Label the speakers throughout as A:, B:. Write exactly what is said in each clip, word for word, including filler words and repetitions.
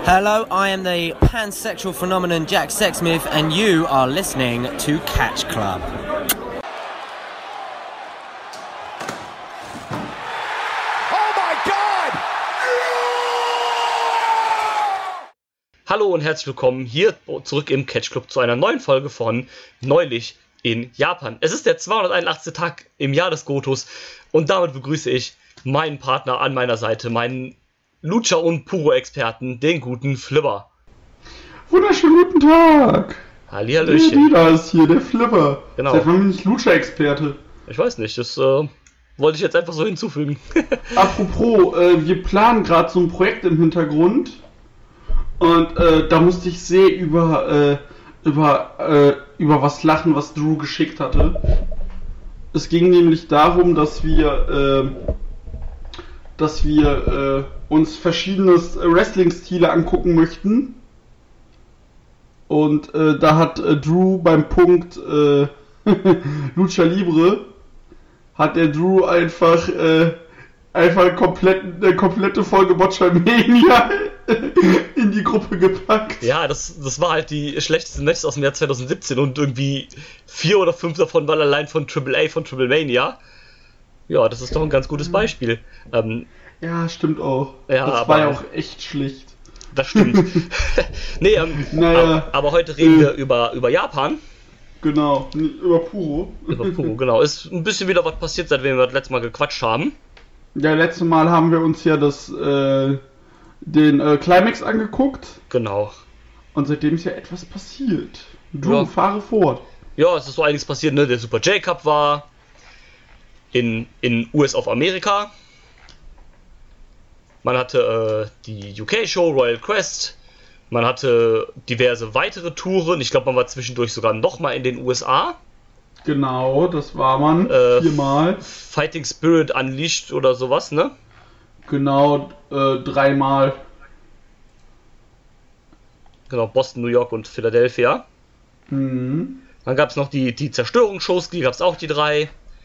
A: Hello, I am the pansexual phenomenon Jack Sexsmith, and you are listening to Catch Club.
B: Hallo und herzlich willkommen hier zurück im Catch Club zu einer neuen Folge von Neulich in Japan. Es ist der zweihunderteinundachtzigste Tag im Jahr des Gotos und damit begrüße ich meinen Partner an meiner Seite, meinen Lucha- und Puro-Experten, den guten Flipper.
C: Wunderschönen guten Tag!
B: Hallihallöchen.
C: Der Dieter ist hier, der Flipper.
B: Genau.
C: Seit wann bin ich Lucha-Experte?
B: Ich weiß nicht, das äh, wollte ich jetzt einfach so hinzufügen.
C: Apropos, äh, wir planen gerade so ein Projekt im Hintergrund. Und äh, da musste ich sehr über, äh, über, äh, über was lachen, was Drew geschickt hatte. Es ging nämlich darum, dass wir, äh, dass wir äh, uns verschiedene Wrestling-Stile angucken möchten. Und äh, da hat äh, Drew beim Punkt äh, Lucha Libre, hat der Drew einfach, äh, einfach komplett, eine komplette Folge Botchamania in die Gruppe gepackt.
B: Ja, das, das war halt die schlechtesten Matches aus dem Jahr zwanzig siebzehn und irgendwie vier oder fünf davon waren allein von Triple A, von Triple Mania. Ja, das ist doch ein ganz gutes Beispiel. Ähm,
C: ja, stimmt auch.
B: Ja,
C: das
B: aber,
C: war ja auch echt schlecht.
B: Das stimmt. nee, ähm,
C: naja,
B: aber, aber heute reden
C: äh,
B: wir über, über Japan.
C: Genau, über Puro.
B: Über Puro, genau. Ist ein bisschen wieder was passiert, seitdem wir das letzte Mal gequatscht haben.
C: Ja, letztes Mal haben wir uns ja das, äh, den äh, Climax angeguckt.
B: Genau.
C: Und seitdem ist ja etwas passiert. Du,
B: ja.
C: fahre fort.
B: Ja, es ist so einiges passiert, ne? Der Super J-Cup war in, in U S of America. Man hatte äh, die U K-Show, Royal Quest. Man hatte diverse weitere Touren. Ich glaube, man war zwischendurch sogar nochmal in den U S A.
C: Genau, das war man.
B: Äh,
C: Viermal.
B: Fighting Spirit Unleashed oder sowas, ne?
C: Genau, äh, dreimal.
B: Genau, Boston, New York und Philadelphia.
C: Mhm.
B: Dann gab es noch die, die Zerstörungsshows, die gab es auch die drei.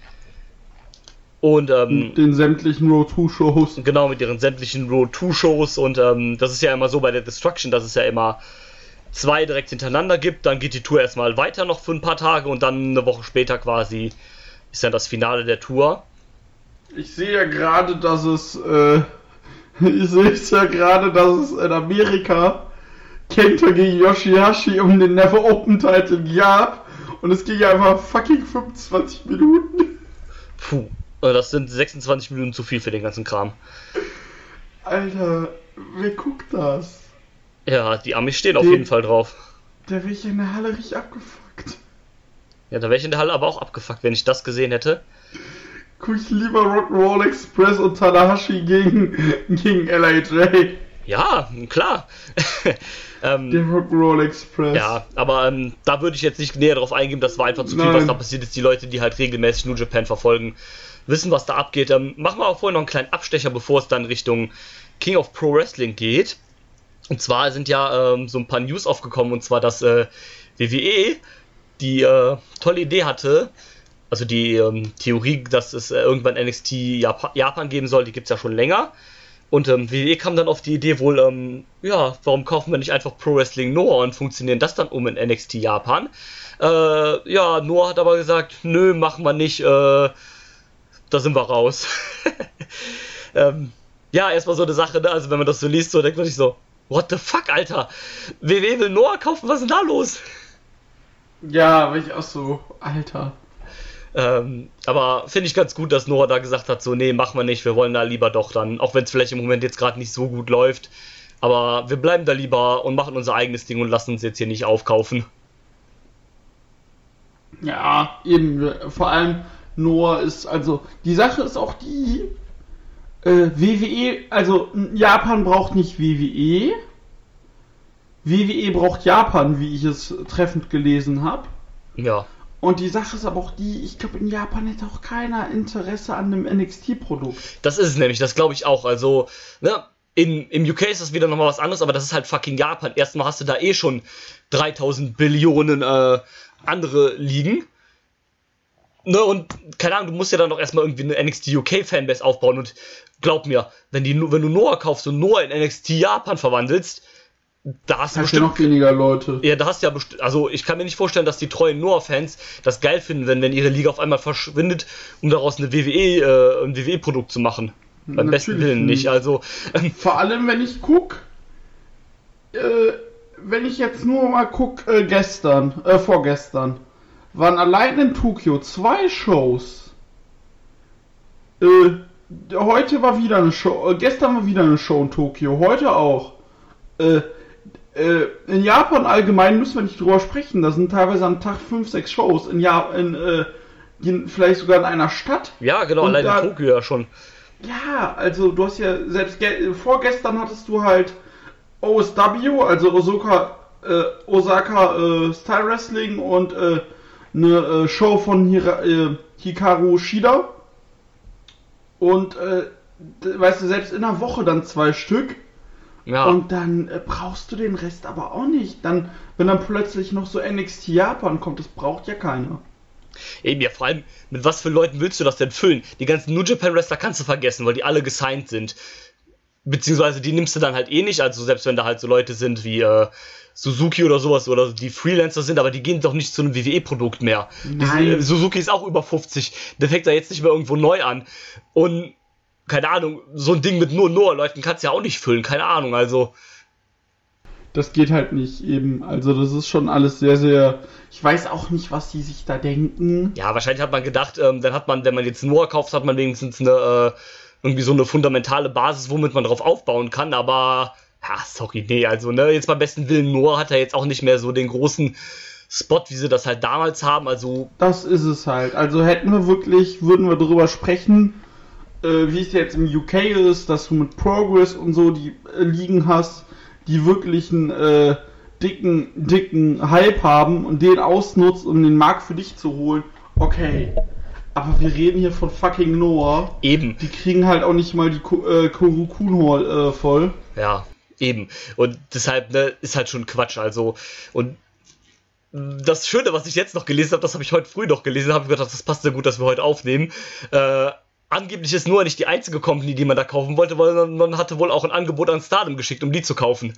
B: Und ähm,
C: mit den sämtlichen Road zwei Shows.
B: Genau, mit ihren sämtlichen Road zwei Shows. Und ähm, das ist ja immer so bei der Destruction, dass es ja immer zwei direkt hintereinander gibt. Dann geht die Tour erstmal weiter noch für ein paar Tage und dann eine Woche später quasi ist dann das Finale der Tour.
C: Ich sehe ja gerade, dass es äh, ich sehe ja gerade, dass es in Amerika Kenta gegen Yoshihashi um den Never Open Title gab und es ging einfach fucking fünfundzwanzig Minuten.
B: Puh, das sind sechsundzwanzig Minuten zu viel für den ganzen Kram.
C: Alter, wer guckt das?
B: Ja, die Amis stehen
C: den,
B: auf jeden Fall drauf.
C: Da wäre ich in der Halle richtig abgefuckt.
B: Ja, da wäre ich in der Halle aber auch abgefuckt, wenn ich das gesehen hätte.
C: Guck ich lieber Rock'n'Roll Express und Tanahashi gegen, gegen L A J.
B: Ja, klar. ähm,
C: Der Rock'n'Roll Express.
B: Ja, aber ähm, da würde ich jetzt nicht näher drauf eingehen, das war einfach zu viel,
C: Nein.
B: was da passiert ist. Die Leute, die halt regelmäßig New Japan verfolgen, wissen, was da abgeht. Ähm, machen wir auch vorher noch einen kleinen Abstecher, bevor es dann Richtung King of Pro Wrestling geht. Und zwar sind ja ähm, so ein paar News aufgekommen, und zwar, dass äh, W W E die äh, tolle Idee hatte, also die ähm, Theorie, dass es äh, irgendwann N X T Jap- Japan geben soll, die gibt es ja schon länger. Und ähm, W W E kam dann auf die Idee wohl, ähm, ja, warum kaufen wir nicht einfach Pro Wrestling Noah und funktionieren das dann um in N X T Japan? Äh, ja, Noah hat aber gesagt, nö, machen wir nicht, äh, da sind wir raus. ähm, ja, erstmal so eine Sache, ne? Also wenn man das so liest, so denkt man sich so, what the fuck, Alter? W W E will Noah kaufen, was ist denn da los?
C: Ja, aber ich auch so, Alter.
B: Ähm, aber finde ich ganz gut, dass Noah da gesagt hat, so, nee, machen wir nicht, wir wollen da lieber doch dann, auch wenn es vielleicht im Moment jetzt gerade nicht so gut läuft, aber wir bleiben da lieber und machen unser eigenes Ding und lassen uns jetzt hier nicht aufkaufen.
C: Ja, eben, vor allem Noah ist, also, die Sache ist auch die, äh, W W E, also, Japan braucht nicht W W E, W W E braucht Japan, wie ich es treffend gelesen habe.
B: Ja.
C: Und die Sache ist aber auch die, ich glaube, in Japan hätte auch keiner Interesse an einem N X T-Produkt.
B: Das ist es nämlich, das glaube ich auch. Also, ne, in, im U K ist das wieder nochmal was anderes, aber das ist halt fucking Japan. Erstmal hast du da eh schon dreitausend Billionen äh, andere Ligen. Ne, und keine Ahnung, du musst ja dann doch erstmal irgendwie eine N X T U K Fanbase aufbauen. Und glaub mir, wenn, die, wenn du Noah kaufst und Noah in N X T Japan verwandelst, da hast du
C: Hast ja
B: bestimmt
C: noch weniger Leute.
B: Ja, da hast du ja best- also ich kann mir nicht vorstellen, dass die treuen Noah-Fans das geil finden, wenn, wenn ihre Liga auf einmal verschwindet, um daraus eine W W E, äh, ein W W E-Produkt zu machen. Beim besten
C: Natürlich
B: Willen nicht.
C: nicht.
B: Also ähm,
C: Vor allem, wenn ich guck, äh, wenn ich jetzt nur mal guck, äh, gestern, äh, vorgestern, waren allein in Tokio zwei Shows. Äh, heute war wieder eine Show, äh, gestern war wieder eine Show in Tokio, heute auch. Äh, äh, in Japan allgemein müssen wir nicht drüber sprechen, da sind teilweise am Tag fünf, sechs Shows, in Japan, in, äh, in, vielleicht sogar in einer Stadt.
B: ja, genau,
C: Und
B: allein
C: da-
B: in Tokio ja schon.
C: Ja, also du hast ja selbst ge- vorgestern hattest du halt O S W, also Osaka, äh, Osaka äh, Style Wrestling und äh, eine äh, Show von Hira, äh, Hikaru Shida. Und äh, d- weißt du, selbst in einer Woche dann zwei Stück.
B: Ja.
C: Und dann äh, brauchst du den Rest aber auch nicht. Dann, wenn dann plötzlich noch so N X T Japan kommt, das braucht ja keiner.
B: Eben, ja, vor allem, mit was für Leuten willst du das denn füllen? Die ganzen New Japan Wrestler kannst du vergessen, weil die alle gesigned sind. Beziehungsweise die nimmst du dann halt eh nicht, also selbst wenn da halt so Leute sind wie äh, Suzuki oder sowas oder die Freelancer sind, aber die gehen doch nicht zu einem W W E-Produkt mehr.
C: Nein.
B: Diese, äh, Suzuki ist auch über fünfzig, der fängt da jetzt nicht mehr irgendwo neu an. Und, keine Ahnung, so ein Ding mit nur Noah-Leuten kannst du ja auch nicht füllen, keine Ahnung, also...
C: Das geht halt nicht eben. Also das ist schon alles sehr, sehr... Ich weiß auch nicht, was die sich da denken.
B: Ja, wahrscheinlich hat man gedacht, ähm, dann hat man, wenn man jetzt Noah kauft, hat man wenigstens eine, äh, irgendwie so eine fundamentale Basis, womit man drauf aufbauen kann, aber, ja, sorry, nee, also, ne, jetzt beim besten Willen, Noah hat ja jetzt auch nicht mehr so den großen Spot, wie sie das halt damals haben, also,
C: Das ist es halt. Also hätten wir wirklich, würden wir darüber sprechen, äh, wie es jetzt im U K ist, dass du mit Progress und so die äh, Ligen hast, die wirklich einen äh, dicken, dicken Hype haben und den ausnutzt, um den Markt für dich zu holen. Okay. Aber wir reden hier von fucking Noah.
B: eben,
C: Die kriegen halt auch nicht mal die Ko- äh, Korukun Hall äh, voll.
B: ja, eben, und deshalb, ne, ist halt schon Quatsch, also, und das Schöne, was ich jetzt noch gelesen habe, das habe ich heute früh noch gelesen, habe ich gedacht, das passt sehr gut, dass wir heute aufnehmen, äh, angeblich ist Noah nicht die einzige Company, die man da kaufen wollte, weil man, man hatte wohl auch ein Angebot an Stardom geschickt, um die zu kaufen.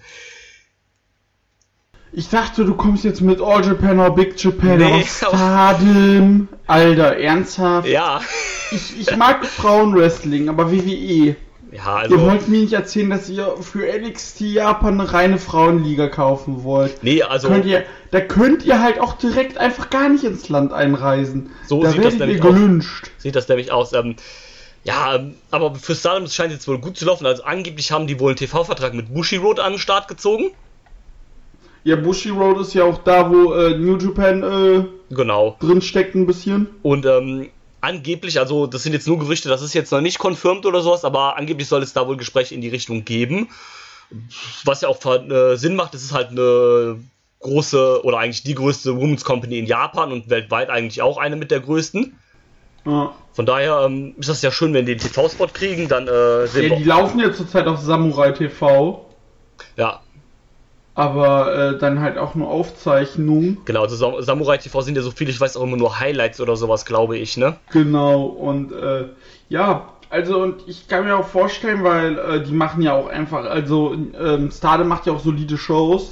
C: Ich dachte, du kommst jetzt mit All Japan oder Big Japan,
B: Nee,
C: aber
B: aber-
C: Stardom. Alter, ernsthaft?
B: Ja,
C: Ich, ich mag Frauenwrestling, aber W W E.
B: ja,
C: Ihr
B: also,
C: wollt mir nicht erzählen, dass ihr für N X T Japan eine reine Frauenliga kaufen wollt.
B: nee, also,
C: Könnt ihr, da könnt ihr halt auch direkt einfach gar nicht ins Land einreisen.
B: So
C: da
B: sieht das
C: werdet ihr
B: nämlich aus.
C: gelünscht.
B: sieht das nämlich aus. Ähm, ja, ähm, aber für Stardom scheint es jetzt wohl gut zu laufen. Also angeblich haben die wohl einen T V-Vertrag mit Bushiroad an den Start gezogen.
C: Ja, Bushiroad ist ja auch da, wo äh, New Japan äh,
B: Genau.
C: drin steckt ein bisschen.
B: Und ähm, angeblich, also das sind jetzt nur Gerüchte, das ist jetzt noch nicht confirmed oder sowas, aber angeblich soll es da wohl Gespräche in die Richtung geben. Was ja auch äh, Sinn macht, es ist halt eine große oder eigentlich die größte Women's Company in Japan und weltweit eigentlich auch eine mit der größten.
C: Ja.
B: Von daher ähm, ist das ja schön, wenn die den T V-Spot kriegen, dann äh, sehen
C: Ja, die
B: wir.
C: laufen ja zurzeit auf Samurai T V,
B: Ja,
C: aber äh, dann halt auch nur Aufzeichnungen.
B: genau, also Sam- Samurai T V sind ja so viele, ich weiß auch immer nur Highlights oder sowas, glaube ich, ne?
C: Genau, und äh, ja, also und ich kann mir auch vorstellen, weil äh, die machen ja auch einfach, also ähm, Stardom macht ja auch solide Shows.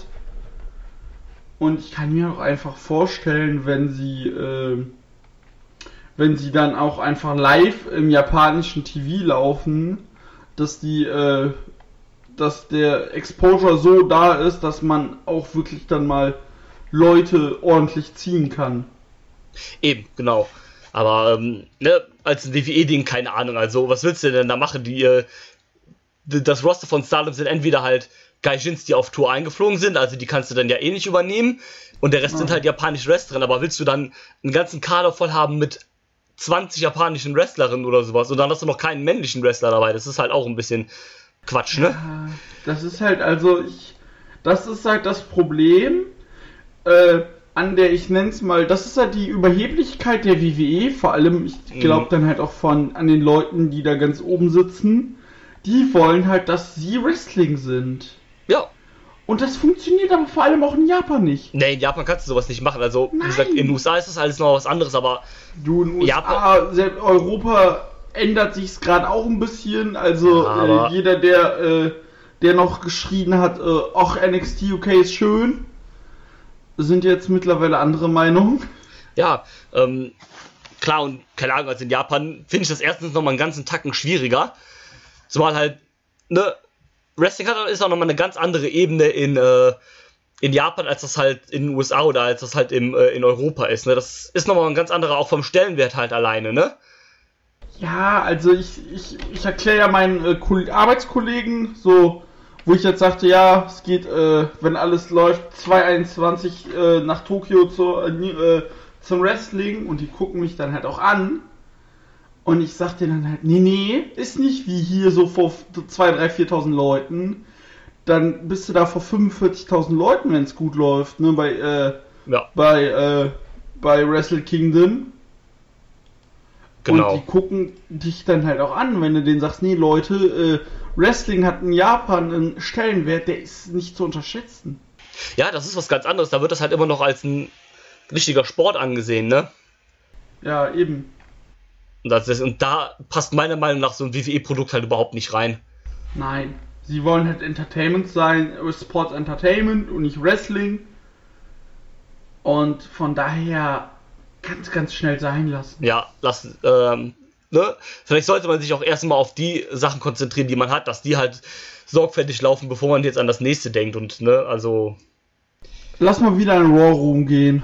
C: Und ich kann mir auch einfach vorstellen, wenn sie, äh, wenn sie dann auch einfach live im japanischen T V laufen, dass die, äh, dass der Exposure so da ist, dass man auch wirklich dann mal Leute ordentlich ziehen kann.
B: Eben, genau. Aber, ähm, ne, als ein W W E-Ding, keine Ahnung, also, was willst du denn da machen? Die, äh, das Roster von Stardom sind entweder halt Gaijins, die auf Tour eingeflogen sind, also die kannst du dann ja eh nicht übernehmen, und der Rest
C: Ja.
B: sind halt japanische Wrestler, aber willst du dann einen ganzen Kader voll haben mit zwanzig japanischen Wrestlerinnen oder sowas, und dann hast du noch keinen männlichen Wrestler dabei, das ist halt auch ein bisschen Quatsch, ne?
C: Ja, das ist halt, also ich, das ist halt das Problem, äh, an der ich nenn's mal, das ist halt die Überheblichkeit der W W E, vor allem, ich glaube
B: Mhm.
C: dann halt auch von, an den Leuten, die da ganz oben sitzen, die wollen halt, dass sie Wrestling sind.
B: Ja.
C: Und das funktioniert aber vor allem auch in Japan nicht.
B: Ne, in Japan kannst du sowas nicht machen, also, wie
C: Nein.
B: gesagt, in den U S A ist das alles noch was anderes, aber
C: Du, in U S A,
B: Japan-
C: selbst Europa ändert sich's gerade auch ein bisschen, also
B: Ja, aber-
C: äh, jeder, der äh, der noch geschrien hat, äh, ach, N X T U K ist schön, sind jetzt mittlerweile andere Meinungen.
B: Ja, ähm, klar, und keine Ahnung, also in Japan finde ich das erstens nochmal einen ganzen Tacken schwieriger. Zumal halt, ne, Wrestling hat, ist auch nochmal eine ganz andere Ebene in, äh, in Japan, als das halt in den U S A oder als das halt im, äh, in Europa ist, ne. Das ist nochmal ein ganz anderer, auch vom Stellenwert halt alleine, ne.
C: Ja, also ich, ich, ich erkläre ja meinen äh, Arbeitskollegen, so, wo ich jetzt sagte, ja, es geht, äh, wenn alles läuft, zweitausendeinundzwanzig äh, nach Tokio zu, äh, zum Wrestling und die gucken mich dann halt auch an und ich sag denen dann halt, nee, nee, ist nicht wie hier so vor zweitausend, dreitausend, viertausend Leuten, dann bist du da vor fünfundvierzigtausend Leuten, wenn es gut läuft, ne, bei, äh,
B: ja.
C: bei, äh, bei Wrestle Kingdom.
B: Genau.
C: Und die gucken dich dann halt auch an, wenn du denen sagst, nee Leute, äh, Wrestling hat in Japan einen Stellenwert, der ist nicht zu unterschätzen.
B: Ja, das ist was ganz anderes, da wird das halt immer noch als ein richtiger Sport angesehen, ne?
C: Ja, eben.
B: Und, das ist, und da passt meiner Meinung nach so ein W W E-Produkt halt überhaupt nicht rein.
C: Nein, sie wollen halt Entertainment sein, Sports Entertainment und nicht Wrestling. Und von daher ganz, ganz schnell sein lassen.
B: Ja, lassen, ähm, ne? Vielleicht sollte man sich auch erstmal auf die Sachen konzentrieren, die man hat, dass die halt sorgfältig laufen, bevor man jetzt an das nächste denkt und, ne, also...
C: Lass mal wieder in den Raw Room gehen.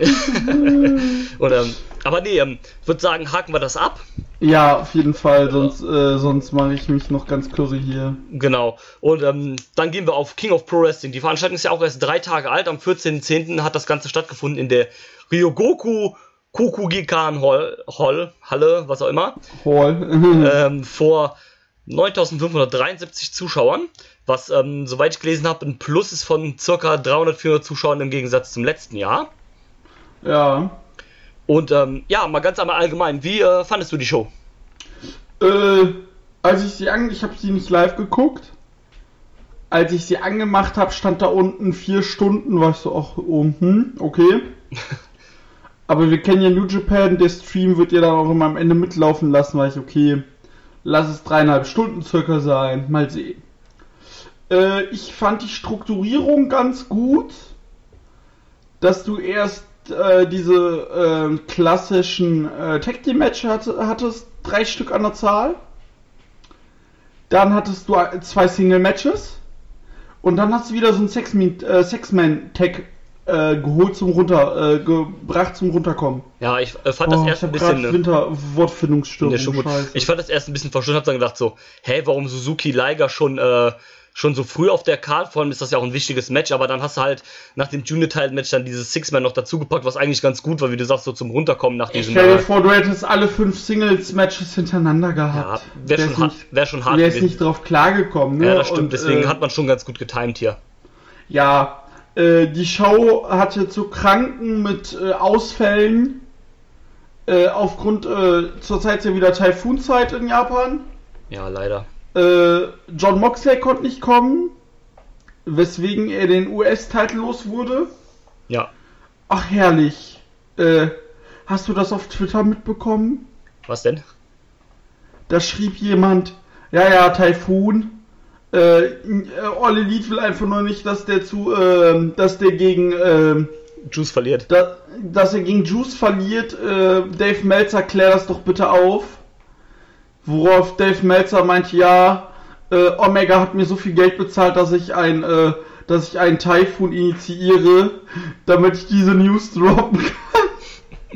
B: und, ähm, aber nee, ähm, ich würde sagen, haken wir das ab.
C: Ja, auf jeden Fall, sonst, äh, sonst mache ich mich noch ganz curry hier.
B: Genau, und ähm, dann gehen wir auf King of Pro Wrestling. Die Veranstaltung ist ja auch erst drei Tage alt, am vierzehnten zehnten hat das Ganze stattgefunden in der Ryogoku Kokugikan Hall, Hall, Halle, was auch immer,
C: Hall.
B: ähm, vor neuntausendfünfhundertdreiundsiebzig Zuschauern, was, ähm, soweit ich gelesen habe, ein Plus ist von ca. dreihundert, vierhundert Zuschauern im Gegensatz zum letzten Jahr.
C: Ja.
B: Und ähm, ja, mal ganz einmal allgemein, wie äh, fandest du die Show?
C: Äh, als ich sie an, ich habe sie nicht live geguckt. Als ich sie angemacht habe, stand da unten vier Stunden, war ich so, ach, oh, hm, okay. Aber wir kennen ja New Japan, der Stream wird ja dann auch immer am Ende mitlaufen lassen, weil ich, okay, lass es dreieinhalb Stunden circa sein, mal sehen. Äh, ich fand die Strukturierung ganz gut, dass du erst äh, diese äh, klassischen äh, Tag Team Match hatte, hattest, drei Stück an der Zahl. Dann hattest du zwei Single Matches und dann hast du wieder so ein Six-Man-Tag Äh, geholt zum runter, äh, gebracht zum runterkommen.
B: Ja, ich äh, fand das
C: oh,
B: erst
C: ich
B: ein bisschen.
C: Ne, Winter Wortfindungsstörung.
B: Ich fand das erst ein bisschen verschwunden, hab dann gedacht so, hä, warum Suzuki Liger schon äh, schon so früh auf der Card, vor allem ist das ja auch ein wichtiges Match, aber dann hast du halt nach dem Junior-Title-Match dann dieses Six-Man noch dazugepackt, was eigentlich ganz gut war, wie du sagst, so zum Runterkommen nach diesem...
C: Stell dir vor, du hättest alle fünf Singles-Matches hintereinander gehabt.
B: Ja, wäre schon, hart, wär schon hart
C: gewesen. Der ist nicht drauf klargekommen, ne?
B: Ja, das stimmt,
C: und,
B: deswegen
C: äh,
B: hat man schon ganz gut getimed hier.
C: Ja, äh, die Show hatte zu Kranken mit äh, Ausfällen, äh, aufgrund, äh, zurzeit ist ja wieder Taifun-Zeit in Japan.
B: Ja, leider.
C: Äh, John Moxley konnte nicht kommen, weswegen er den U S-Titel los wurde.
B: Ja.
C: Ach, herrlich. Äh, hast du das auf Twitter mitbekommen?
B: Was denn?
C: Da schrieb jemand, ja, ja, Taifun, äh, All Elite will einfach nur nicht, dass der zu, äh, dass der gegen, äh,
B: Juice verliert.
C: Da, dass er gegen Juice verliert, äh, Dave Meltzer, klär das doch bitte auf. Worauf Dave Meltzer meinte, ja, äh, Omega hat mir so viel Geld bezahlt, dass ich ein, äh, dass ich einen Taifun initiiere, damit ich diese News droppen kann.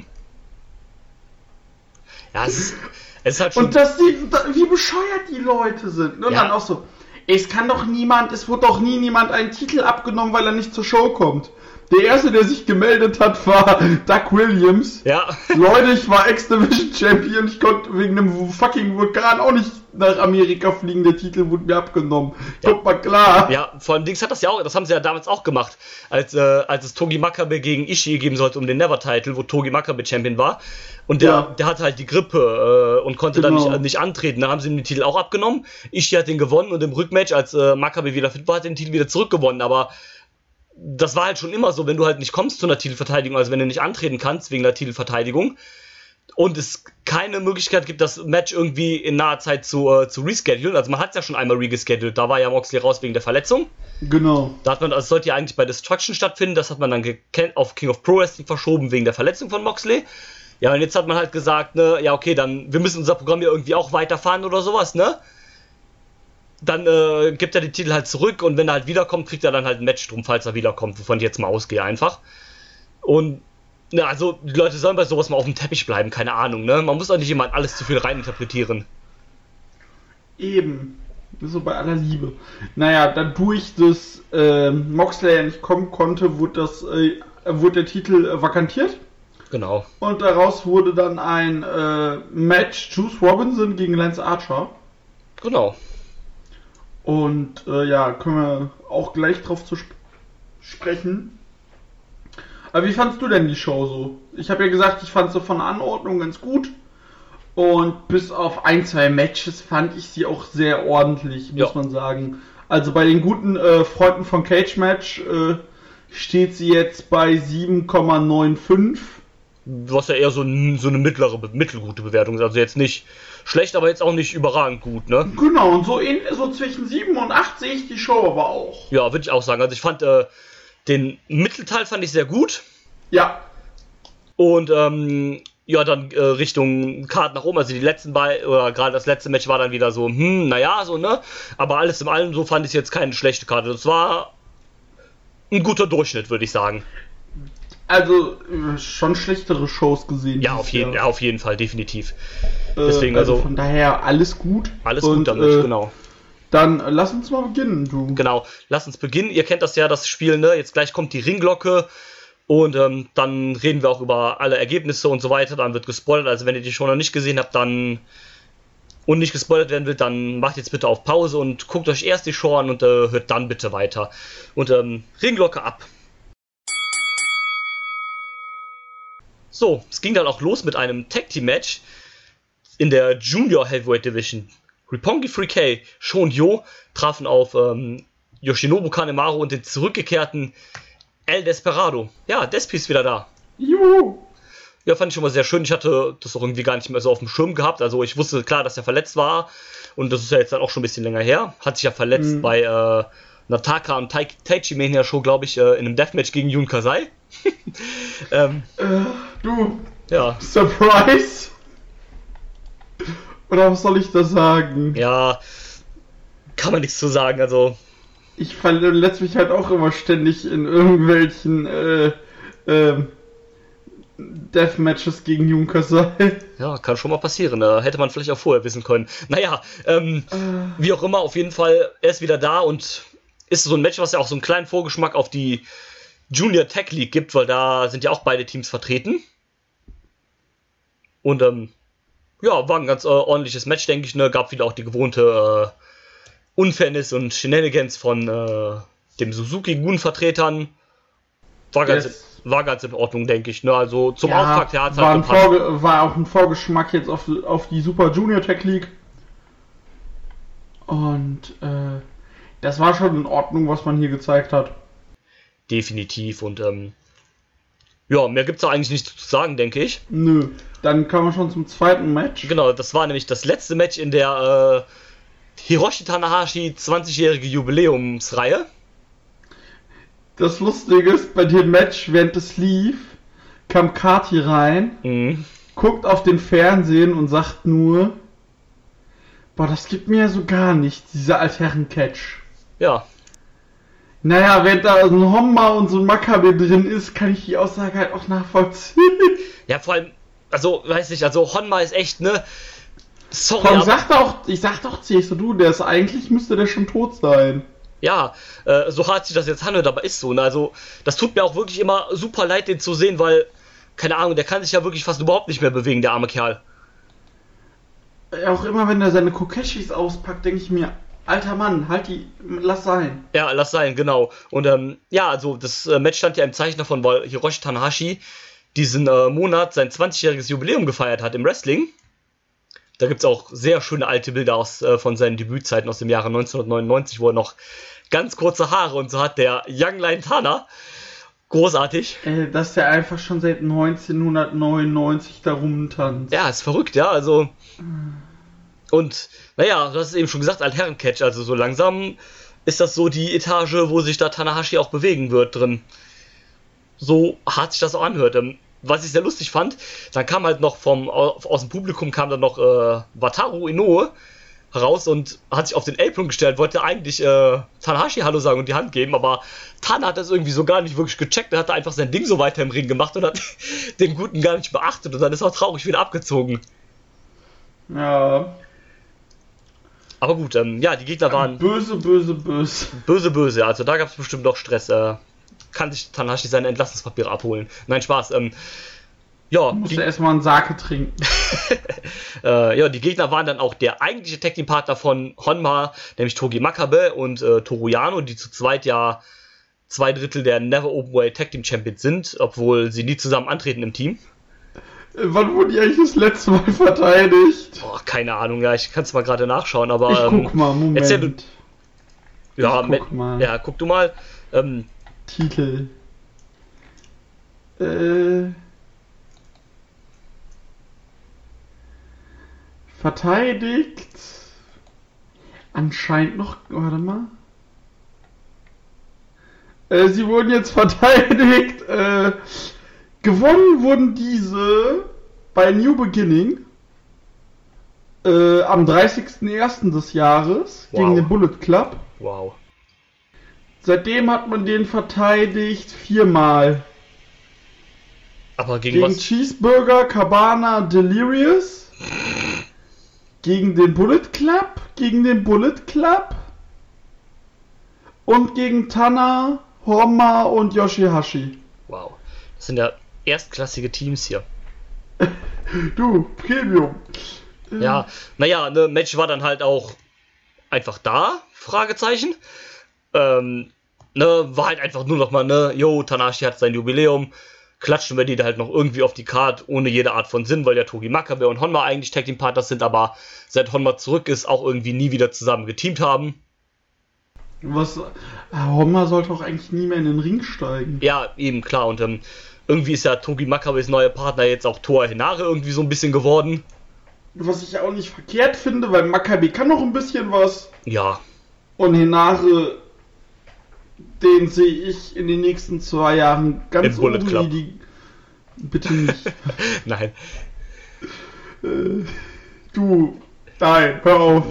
B: Ja, es ist, es ist halt schon...
C: Und dass die, wie bescheuert die Leute sind. Und ja. Dann auch so, es kann doch niemand, es wurde doch nie niemand einen Titel abgenommen, weil er nicht zur Show kommt. Der erste, der sich gemeldet hat, war Doug Williams.
B: Ja.
C: Leute, ich war X-Division Champion, ich konnte wegen einem fucking Vulkan auch nicht nach Amerika fliegen, der Titel wurde mir abgenommen. Ja. Guck mal, klar.
B: Ja, vor allem Dings hat das ja auch, das haben sie ja damals auch gemacht, als, äh, als es Togi Makabe gegen Ishii geben sollte um den Never-Title, wo Togi Makabe Champion war. Und der, ja. der hatte halt die Grippe äh, und konnte genau. dann nicht, nicht antreten. Dann haben sie ihm den Titel auch abgenommen. Ishii hat den gewonnen und im Rückmatch, als äh, Makabe wieder fit war, hat den Titel wieder zurückgewonnen. Aber das war halt schon immer so, wenn du halt nicht kommst zu einer Titelverteidigung, also wenn du nicht antreten kannst wegen der Titelverteidigung und es keine Möglichkeit gibt, das Match irgendwie in naher Zeit zu, äh, zu reschedulen. Also man hat es ja schon einmal rescheduled, da war ja Moxley raus wegen der Verletzung.
C: Genau.
B: Da hat man, das sollte ja eigentlich bei Destruction stattfinden, das hat man dann geken- auf King of Pro Wrestling verschoben wegen der Verletzung von Moxley. Ja, und jetzt hat man halt gesagt, ne, ja okay, dann, wir müssen unser Programm ja irgendwie auch weiterfahren oder sowas, ne? Dann äh, gibt er die Titel halt zurück und wenn er halt wiederkommt, kriegt er dann halt ein Match drum, falls er wiederkommt, wovon ich jetzt mal ausgehe einfach. Und, na, also, die Leute sollen bei sowas mal auf dem Teppich bleiben, keine Ahnung, ne? Man muss auch nicht immer alles zu viel reininterpretieren.
C: Eben. So bei aller Liebe. Naja, dadurch, dass äh, Moxley ja nicht kommen konnte, wurde, das, äh, wurde der Titel äh, vakantiert.
B: Genau.
C: Und daraus wurde dann ein äh, Match Juice Robinson gegen Lance Archer.
B: Genau.
C: Und äh, ja, können wir auch gleich drauf zu sp- sprechen. Aber wie fandst du denn die Show so? Ich habe ja gesagt, ich fand sie von der Anordnung ganz gut. Und bis auf ein, zwei Matches fand ich sie auch sehr ordentlich, muss
B: ja.
C: man sagen. Also bei den guten äh, Freunden von Cage Match äh, steht sie jetzt bei sieben Komma fünfundneunzig.
B: Was ja eher so, ein, so eine mittlere, mittelgute Bewertung ist. Also jetzt nicht schlecht, aber jetzt auch nicht überragend gut, ne?
C: Genau, und so, in, so zwischen sieben und acht sehe ich die Show aber auch.
B: Ja, würde ich auch sagen. Also ich fand, äh, den Mittelteil fand ich sehr gut.
C: Ja.
B: Und, ähm, ja, dann äh, Richtung Card nach oben. Also die letzten beiden, oder gerade das letzte Match war dann wieder so, hm, naja, so, ne? Aber alles in allem, so fand ich jetzt keine schlechte Karte. Das war ein guter Durchschnitt, würde ich sagen.
C: Also, schon schlechtere Shows gesehen.
B: Ja, auf jeden,
C: Jahr.
B: ja, auf jeden Fall, definitiv.
C: Äh,
B: Deswegen, also,
C: also von daher alles gut.
B: Alles
C: und,
B: gut damit,
C: äh,
B: genau.
C: Dann äh, lass uns mal beginnen, du.
B: Genau, lass uns beginnen. Ihr kennt das ja, das Spiel, ne? Jetzt gleich kommt die Ringglocke und ähm, dann reden wir auch über alle Ergebnisse und so weiter. Dann wird gespoilert. Also wenn ihr die schon noch nicht gesehen habt, dann und nicht gespoilert werden will, dann macht jetzt bitte auf Pause und guckt euch erst die Show an und äh, hört dann bitte weiter. Und ähm, Ringglocke ab. So, es ging dann auch los mit einem Tag Team Match in der Junior Heavyweight Division. Roppongi three K, Sho und Yo trafen auf ähm, Yoshinobu Kanemaru und den zurückgekehrten El Desperado. Ja, Despi ist wieder da.
C: Juhu!
B: Ja, fand ich schon mal sehr schön. Ich hatte das auch irgendwie gar nicht mehr so auf dem Schirm gehabt. Also ich wusste klar, dass er verletzt war. Und das ist ja jetzt dann auch schon ein bisschen länger her. Hat sich ja verletzt mhm. bei äh, Nataka und Tai- Taichi Mania Show, glaube ich, äh, in einem Deathmatch gegen Jun Kasai. ähm,
C: äh, du,
B: ja.
C: Surprise! Oder was soll ich da sagen?
B: Ja, kann man nichts zu sagen, also...
C: Ich verletze mich halt auch immer ständig in irgendwelchen äh, äh, Deathmatches gegen Jun Kasai.
B: Ja, kann schon mal passieren, da hätte man vielleicht auch vorher wissen können. Naja, ähm, äh. wie auch immer, auf jeden Fall, er ist wieder da und ist so ein Match, was ja auch so einen kleinen Vorgeschmack auf die Junior Tag League gibt, weil da sind ja auch beide Teams vertreten. Und, ähm, ja, war ein ganz äh, ordentliches Match, denke ich, ne? Gab wieder auch die gewohnte äh, Unfairness und Shenanigans von äh, dem Suzuki-Gun-Vertretern. War ganz, yes. war ganz in Ordnung, denke ich, ne? Also zum
C: ja,
B: Auftakt, der hat
C: war,
B: halt
C: ein Vorge- war auch ein Vorgeschmack jetzt auf, auf die Super Junior Tag League. Und äh, das war schon in Ordnung, was man hier gezeigt hat.
B: Definitiv und ähm, ja, mehr gibt's da eigentlich nicht zu sagen, denke ich.
C: Nö, dann kommen wir schon zum zweiten Match.
B: Genau, das war nämlich das letzte Match in der äh, Hiroshi Tanahashi zwanzigjährige Jubiläumsreihe.
C: Das Lustige ist, bei dem Match, während es lief, kam Kati rein,
B: mhm.
C: guckt auf den Fernsehen und sagt nur, boah, das gibt mir ja so gar nicht, dieser Altherren-Catch.
B: Ja.
C: Naja, wenn da so ein Homma und so ein Makabe drin ist, kann ich die Aussage halt auch nachvollziehen.
B: Ja, vor allem, also, weiß nicht, also Honma ist echt, ne, sorry,
C: Komm, sag doch, ich sag doch, siehst du, der ist eigentlich, müsste der schon tot sein.
B: Ja, äh, so hart sich das jetzt anhört, aber ist so, ne, also, das tut mir auch wirklich immer super leid, den zu sehen, weil, keine Ahnung, der kann sich ja wirklich fast überhaupt nicht mehr bewegen, der arme Kerl.
C: Auch immer, wenn er seine Kokeshis auspackt, denke ich mir, alter Mann, halt die, lass sein.
B: Ja, lass sein, genau. Und ähm, ja, also das äh, Match stand ja im Zeichen davon, weil Hiroshi Tanahashi diesen äh, Monat sein zwanzigjähriges Jubiläum gefeiert hat im Wrestling. Da gibt's auch sehr schöne alte Bilder aus, äh, von seinen Debützeiten aus dem Jahre neunzehnhundertneunundneunzig, wo er noch ganz kurze Haare und so hat, der Young Lion Tana. Großartig.
C: Äh, dass der einfach schon seit neunzehnhundertneunundneunzig da rumtanzt.
B: Ja, ist verrückt, ja, also. Und, naja, du hast es eben schon gesagt, Altherren-Catch, also so langsam ist das so die Etage, wo sich da Tanahashi auch bewegen wird drin. So hart sich das auch anhört. Was ich sehr lustig fand, dann kam halt noch vom, aus dem Publikum kam dann noch äh, Wataru Inoue raus und hat sich auf den Apron gestellt, wollte eigentlich äh, Tanahashi Hallo sagen und die Hand geben, aber Tana hat das irgendwie so gar nicht wirklich gecheckt, er hat einfach sein Ding so weiter im Ring gemacht und hat den Guten gar nicht beachtet und dann ist er traurig wieder abgezogen.
C: Ja.
B: Aber gut, ähm, ja, die Gegner waren
C: böse, böse, böse.
B: Böse, böse, also da gab es bestimmt noch Stress. Äh, kann sich Tanahashi seine Entlassungspapiere abholen. Nein, Spaß. Ähm, ja,
C: musste erstmal einen Sake trinken.
B: äh, ja, die Gegner waren dann auch der eigentliche Tag-Team-Partner von Honma, nämlich Togi Makabe und äh, Toru Yano, die zu zweit ja zwei Drittel der Never Openweight Tag-Team Champions sind, obwohl sie nie zusammen antreten im Team.
C: Wann wurden die eigentlich das letzte Mal verteidigt?
B: Oh, keine Ahnung, ja, ich kann es mal gerade nachschauen, aber...
C: Ich
B: ähm,
C: guck mal, Moment.
B: Erzähl du... Ja,
C: ich guck mal.
B: Ja, guck du mal. Ähm,
C: Titel. Äh... Verteidigt. Anscheinend noch... Warte mal. Äh, sie wurden jetzt verteidigt. Äh... Gewonnen wurden diese bei New Beginning äh, am dreißigsten ersten des Jahres
B: wow.
C: gegen den Bullet Club.
B: Wow.
C: Seitdem hat man den verteidigt viermal.
B: Aber gegen,
C: gegen
B: was?
C: Cheeseburger, Cabana, Delirious. Gegen den Bullet Club, gegen den Bullet Club. Und gegen Tana, Honma und Yoshihashi.
B: Wow. Das sind ja erstklassige Teams hier.
C: Du, Premium.
B: Ja, naja, ne, Match war dann halt auch einfach da, Fragezeichen. Ähm, ne, war halt einfach nur noch mal, ne, yo, Tanahashi hat sein Jubiläum, klatschen wir die da halt noch irgendwie auf die Card, ohne jede Art von Sinn, weil ja Togi Makabe und Honma eigentlich Tag Team Partners sind, aber seit Honma zurück ist, auch irgendwie nie wieder zusammen geteamt haben.
C: Was, Honma sollte auch eigentlich nie mehr in den Ring steigen.
B: Ja, eben, klar, und ähm, irgendwie ist ja Togi Makabes neuer Partner jetzt auch Toa Henare irgendwie so ein bisschen geworden.
C: Was ich auch nicht verkehrt finde, weil Makabe kann noch ein bisschen was.
B: Ja.
C: Und Henare, den sehe ich in den nächsten zwei Jahren ganz
B: Im Bullet
C: oben
B: Club.
C: wie die... Bitte nicht.
B: Nein.
C: Äh, du, nein, hör auf.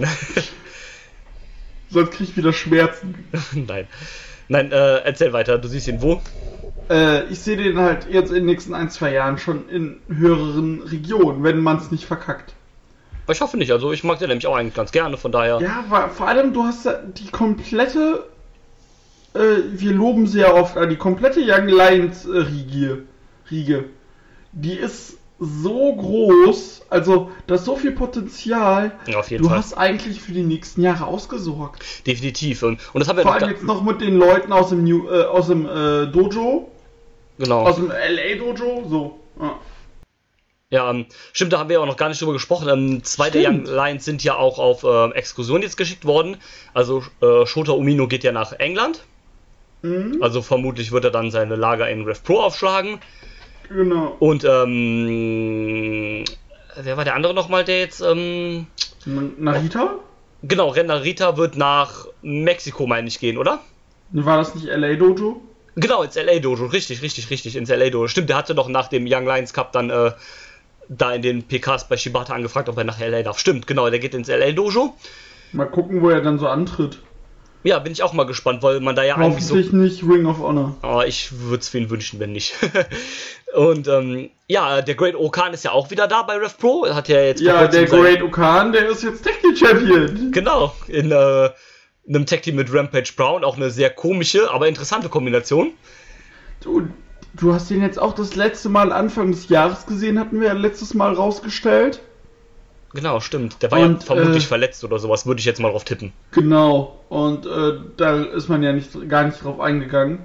C: Sonst krieg ich wieder Schmerzen.
B: Nein. Nein, äh, erzähl weiter, du siehst ihn wo?
C: Äh, ich sehe den halt jetzt in den nächsten ein, zwei Jahren schon in höheren Regionen, wenn man es nicht verkackt.
B: Ich hoffe nicht, also ich mag den nämlich auch eigentlich ganz gerne, von daher...
C: Ja, weil vor allem du hast die komplette, äh, wir loben sehr oft, die komplette Young Lions äh, Riege, Riege, die ist so groß, also da ist so viel Potenzial,
B: Ja, auf jeden
C: du
B: Fall.
C: hast eigentlich für die nächsten Jahre ausgesorgt.
B: Definitiv, und, und das haben wir
C: Vor
B: noch
C: allem
B: gar-
C: jetzt noch mit den Leuten aus dem, New, äh, aus dem äh, Dojo,
B: Genau.
C: aus dem L A Dojo, so. Ja.
B: Ja, ähm, stimmt, da haben wir auch noch gar nicht drüber gesprochen. Ähm, zwei der Young
C: Stimmt.
B: Lions sind ja auch auf ähm, Exkursion jetzt geschickt worden. Also äh, Shota Umino geht ja nach England.
C: Mhm.
B: Also vermutlich wird er dann seine Lager in Rev Pro aufschlagen.
C: Genau.
B: Und ähm, wer war der andere nochmal, der jetzt... Ähm,
C: Narita?
B: genau, Ren Narita wird nach Mexiko, meine ich, gehen, oder?
C: War das nicht L A Dojo?
B: Genau, ins L A Dojo, richtig, richtig, richtig, ins L A Dojo. Stimmt, der hatte doch nach dem Young Lions Cup dann äh, da in den P Ks bei Shibata angefragt, ob er nach L A darf. Stimmt, genau, der geht ins L A Dojo.
C: Mal gucken, wo er dann so antritt.
B: Ja, bin ich auch mal gespannt, weil man da ja eigentlich so...
C: Hoffentlich nicht Ring of Honor.
B: Aber ich würde es für ihn wünschen, wenn nicht. Und ähm, ja, der Great Okan ist ja auch wieder da bei Rev Pro. Hat ja jetzt vor
C: Ja,
B: kurzem
C: der
B: sein-
C: Great Okan, der ist jetzt Tag Team Champion.
B: Genau, in äh, einem Tag Team mit Rampage Brown. Auch eine sehr komische, aber interessante Kombination.
C: Du, du hast den jetzt auch das letzte Mal Anfang des Jahres gesehen, hatten wir ja letztes Mal rausgestellt.
B: Genau, stimmt. Der war
C: Und,
B: ja vermutlich
C: äh,
B: verletzt oder sowas, würde ich jetzt mal drauf tippen.
C: Genau. Und äh, da ist man ja nicht, gar nicht drauf eingegangen.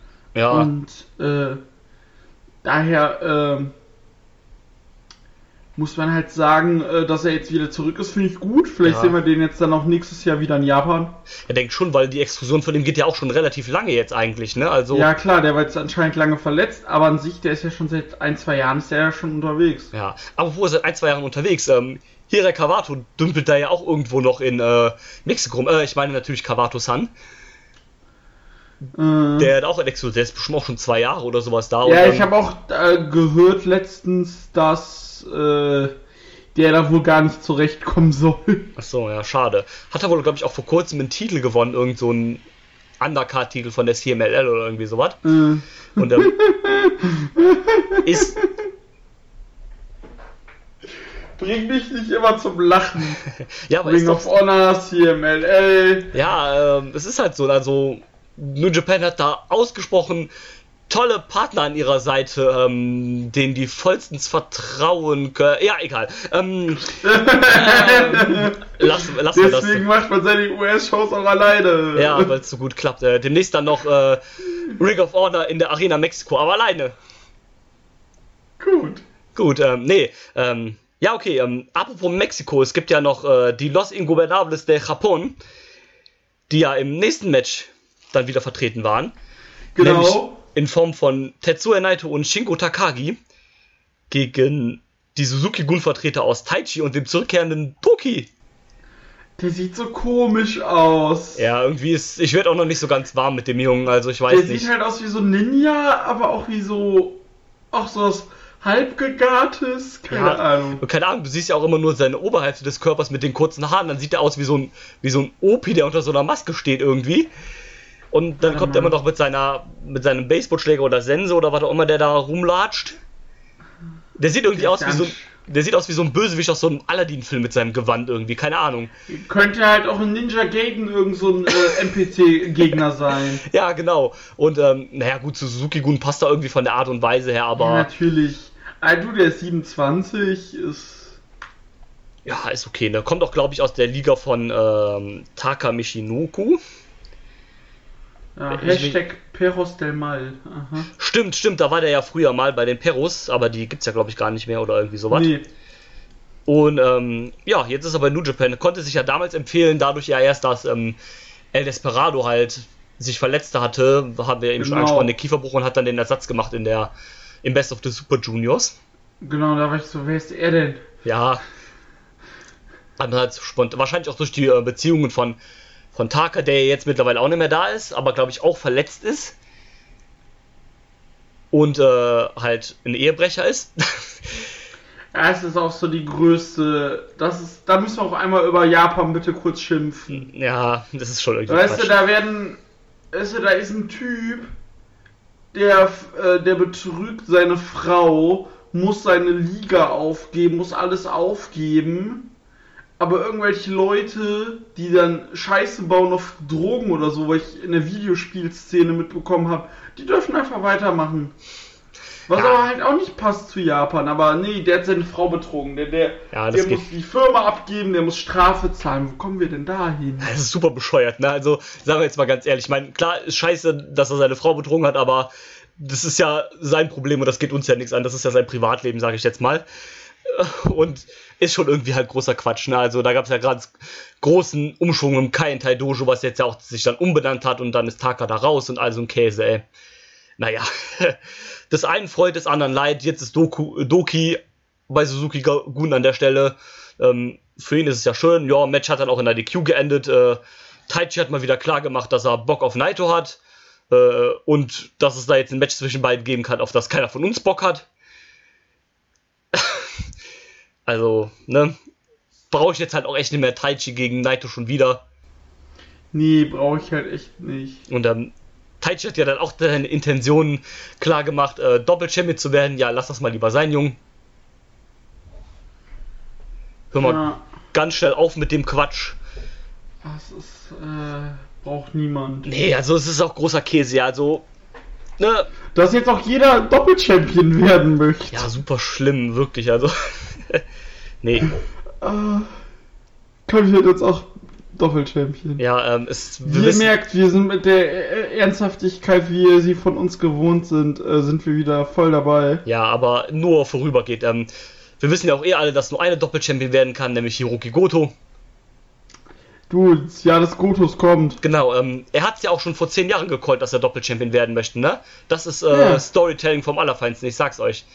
B: Ja,
C: Und äh, daher, äh, muss man halt sagen, äh, dass er jetzt wieder zurück ist, finde ich gut. Vielleicht
B: Ja.
C: sehen wir den jetzt dann auch nächstes Jahr wieder in Japan.
B: Er denkt schon, weil die Exklusion von dem geht ja auch schon relativ lange jetzt eigentlich, ne? Also,
C: Ja klar, der war jetzt anscheinend lange verletzt, aber an sich, der ist ja schon seit ein, zwei Jahren ist der ja schon unterwegs.
B: ja. Aber wo er seit ein, zwei Jahren unterwegs, ähm, Hirai Kawato dümpelt da ja auch irgendwo noch in äh, Mexiko rum. Äh, ich meine natürlich Kawato-san.
C: Äh,
B: Der hat auch in Exklusion, der ist bestimmt auch schon zwei Jahre oder sowas da.
C: ja,
B: und,
C: ich
B: ähm,
C: habe auch äh, gehört letztens, dass äh, der da wohl gar nicht zurechtkommen soll.
B: Achso, ja, schade. Hat er wohl, glaube ich, auch vor kurzem einen Titel gewonnen, irgend so ein Undercard-Titel von der C M L L oder irgendwie sowas.
C: Äh.
B: Und ähm, ist.
C: Bring mich nicht immer zum Lachen.
B: Ja, aber
C: Ring
B: ist
C: of
B: doch.
C: Honor, C M L L.
B: Ja, ähm, es ist halt so, also New Japan hat da ausgesprochen tolle Partner an ihrer Seite, ähm, denen die vollstens vertrauen können. Ja, egal. Ähm, ähm, lass, lass mal das.
C: Deswegen macht man seine U S-Shows auch alleine.
B: Ja, weil es so gut klappt. Äh, demnächst dann noch äh, Ring of Honor in der Arena Mexiko, aber alleine.
C: Gut.
B: Gut, ähm, nee, ähm, ja, okay, ähm, apropos Mexiko, es gibt ja noch äh, die Los Ingobernables de Japón, die ja im nächsten Match dann wieder vertreten waren.
C: Genau.
B: Nämlich in Form von Tetsuya Naito und Shingo Takagi gegen die Suzuki-Gun-Vertreter aus Taichi und dem zurückkehrenden Toki.
C: Der sieht so komisch aus.
B: Ja, irgendwie ist, ich werde auch noch nicht so ganz warm mit dem Jungen, also ich weiß
C: Der
B: nicht.
C: sieht halt aus wie so ein Ninja, aber auch wie so, auch so was halbgegartes, keine
B: Ja,
C: Ahnung.
B: und keine Ahnung, du siehst ja auch immer nur seine Oberhälfte des Körpers mit den kurzen Haaren, dann sieht er aus wie so ein, wie so ein Opi, der unter so einer Maske steht irgendwie. Und dann
C: Ja,
B: kommt er
C: Mann.
B: immer noch mit seiner, mit seinem Baseballschläger oder Sense oder was auch immer der da rumlatscht. Der sieht irgendwie
C: Der
B: aus
C: ist
B: wie so,
C: ganz-
B: der sieht aus wie so ein Bösewicht aus so einem Aladdin-Film mit seinem Gewand irgendwie, keine Ahnung.
C: Könnte halt auch ein Ninja Gaiden irgend so ein äh, N P C-Gegner sein.
B: Ja, genau. Und, ähm, naja, gut, zu Suzuki-Gun passt da irgendwie von der Art und Weise her, aber
C: Ja, natürlich. Ah, du, der ist siebenundzwanzig, ist...
B: ja, ist okay, ne? Kommt auch, glaube ich, aus der Liga von ähm, Taka Michinoku.
C: Ja,
B: Ich-
C: Hashtag Perros del Mal. Aha.
B: Stimmt, stimmt, da war der ja früher mal bei den Perros, aber die gibt's ja, glaube ich, gar nicht mehr oder irgendwie sowas.
C: Nee.
B: Und ähm, ja, jetzt ist er bei New Japan. Konnte sich ja damals empfehlen, dadurch ja erst, dass ähm, El Desperado halt sich verletzt hatte, haben wir eben schon
C: Genau.
B: angesprochen, den Kieferbruch und hat dann den Ersatz gemacht in der im Best of the Super Juniors.
C: Genau, da war ich so, wer ist er denn?
B: Ja. Hat man halt spontan, wahrscheinlich auch durch die äh, Beziehungen von, von Taka, der jetzt mittlerweile auch nicht mehr da ist, aber glaube ich auch verletzt ist. Und äh, halt ein Ehebrecher ist.
C: Ja, es ist auch so die größte. Das ist, da müssen wir auch einmal über Japan bitte kurz schimpfen.
B: Ja, das ist schon irgendwie
C: Weißt du,
B: Quatsch.
C: da werden. Weißt du, da ist ein Typ, der, äh, der betrügt seine Frau, muss seine Liga aufgeben, muss alles aufgeben. Aber irgendwelche Leute, die dann Scheiße bauen auf Drogen oder so, weil ich in der Videospielszene mitbekommen habe, die dürfen einfach weitermachen. Was
B: Ja.
C: aber halt auch nicht passt zu Japan. Aber nee, der hat seine Frau betrogen. Der, der,
B: Ja, das
C: der
B: geht.
C: muss die Firma abgeben, der muss Strafe zahlen. Wo kommen wir denn da hin?
B: Das ist super bescheuert, ne? Also, sagen wir jetzt mal ganz ehrlich, ich meine, klar ist scheiße, dass er seine Frau betrogen hat, aber das ist ja sein Problem und das geht uns ja nichts an. Das ist ja sein Privatleben, sage ich jetzt mal. Und ist schon irgendwie halt großer Quatsch, ne? Also, da gab es ja gerade großen Umschwung im Kaientai Dojo, was jetzt ja auch sich dann umbenannt hat und dann ist Taka da raus und all so ein Käse, ey. Naja, des einen freut, des anderen leid. Jetzt ist Doku, Doki bei Suzuki Gun an der Stelle. Ähm, für ihn ist es ja schön. Ja, Match hat dann auch in der D Q geendet. Äh, Taichi hat mal wieder klar gemacht, dass er Bock auf Naito hat. Äh, und dass es da jetzt ein Match zwischen beiden geben kann, auf das keiner von uns Bock hat. Also, ne? Brauche ich jetzt halt auch echt nicht mehr Taichi gegen Naito schon wieder.
C: Nee, brauche ich halt echt nicht.
B: Und ähm, Taichi hat ja dann auch seine Intentionen klar gemacht, äh, Doppel-Champion zu werden. Ja, lass das mal lieber sein, Jung. Hör mal
C: Ja,
B: ganz schnell auf mit dem Quatsch.
C: das ist, äh, braucht niemand.
B: Nee, also es ist auch großer Käse, ja, also, ne,
C: Dass jetzt auch jeder Doppelchampion werden möchte.
B: ja, super schlimm, wirklich, also, nee,
C: Äh, Köln wird jetzt auch Doppelchampion.
B: ja, ähm, es, wir
C: Wie ihr
B: wissen,
C: merkt, wir sind mit der äh, Ernsthaftigkeit, wie ihr sie von uns gewohnt sind, äh, sind wir wieder voll dabei.
B: ja, aber nur vorübergeht, ähm, wir wissen ja auch eh alle, dass nur eine Doppelchampion werden kann, nämlich Hiroki Goto.
C: Du, das Jahr des Gotos kommt.
B: Genau, ähm, er hat es ja auch schon vor zehn Jahren gecallt, dass er Doppelchampion werden möchte, ne? Das ist äh,
C: Ja.
B: Storytelling vom Allerfeinsten, ich sag's euch.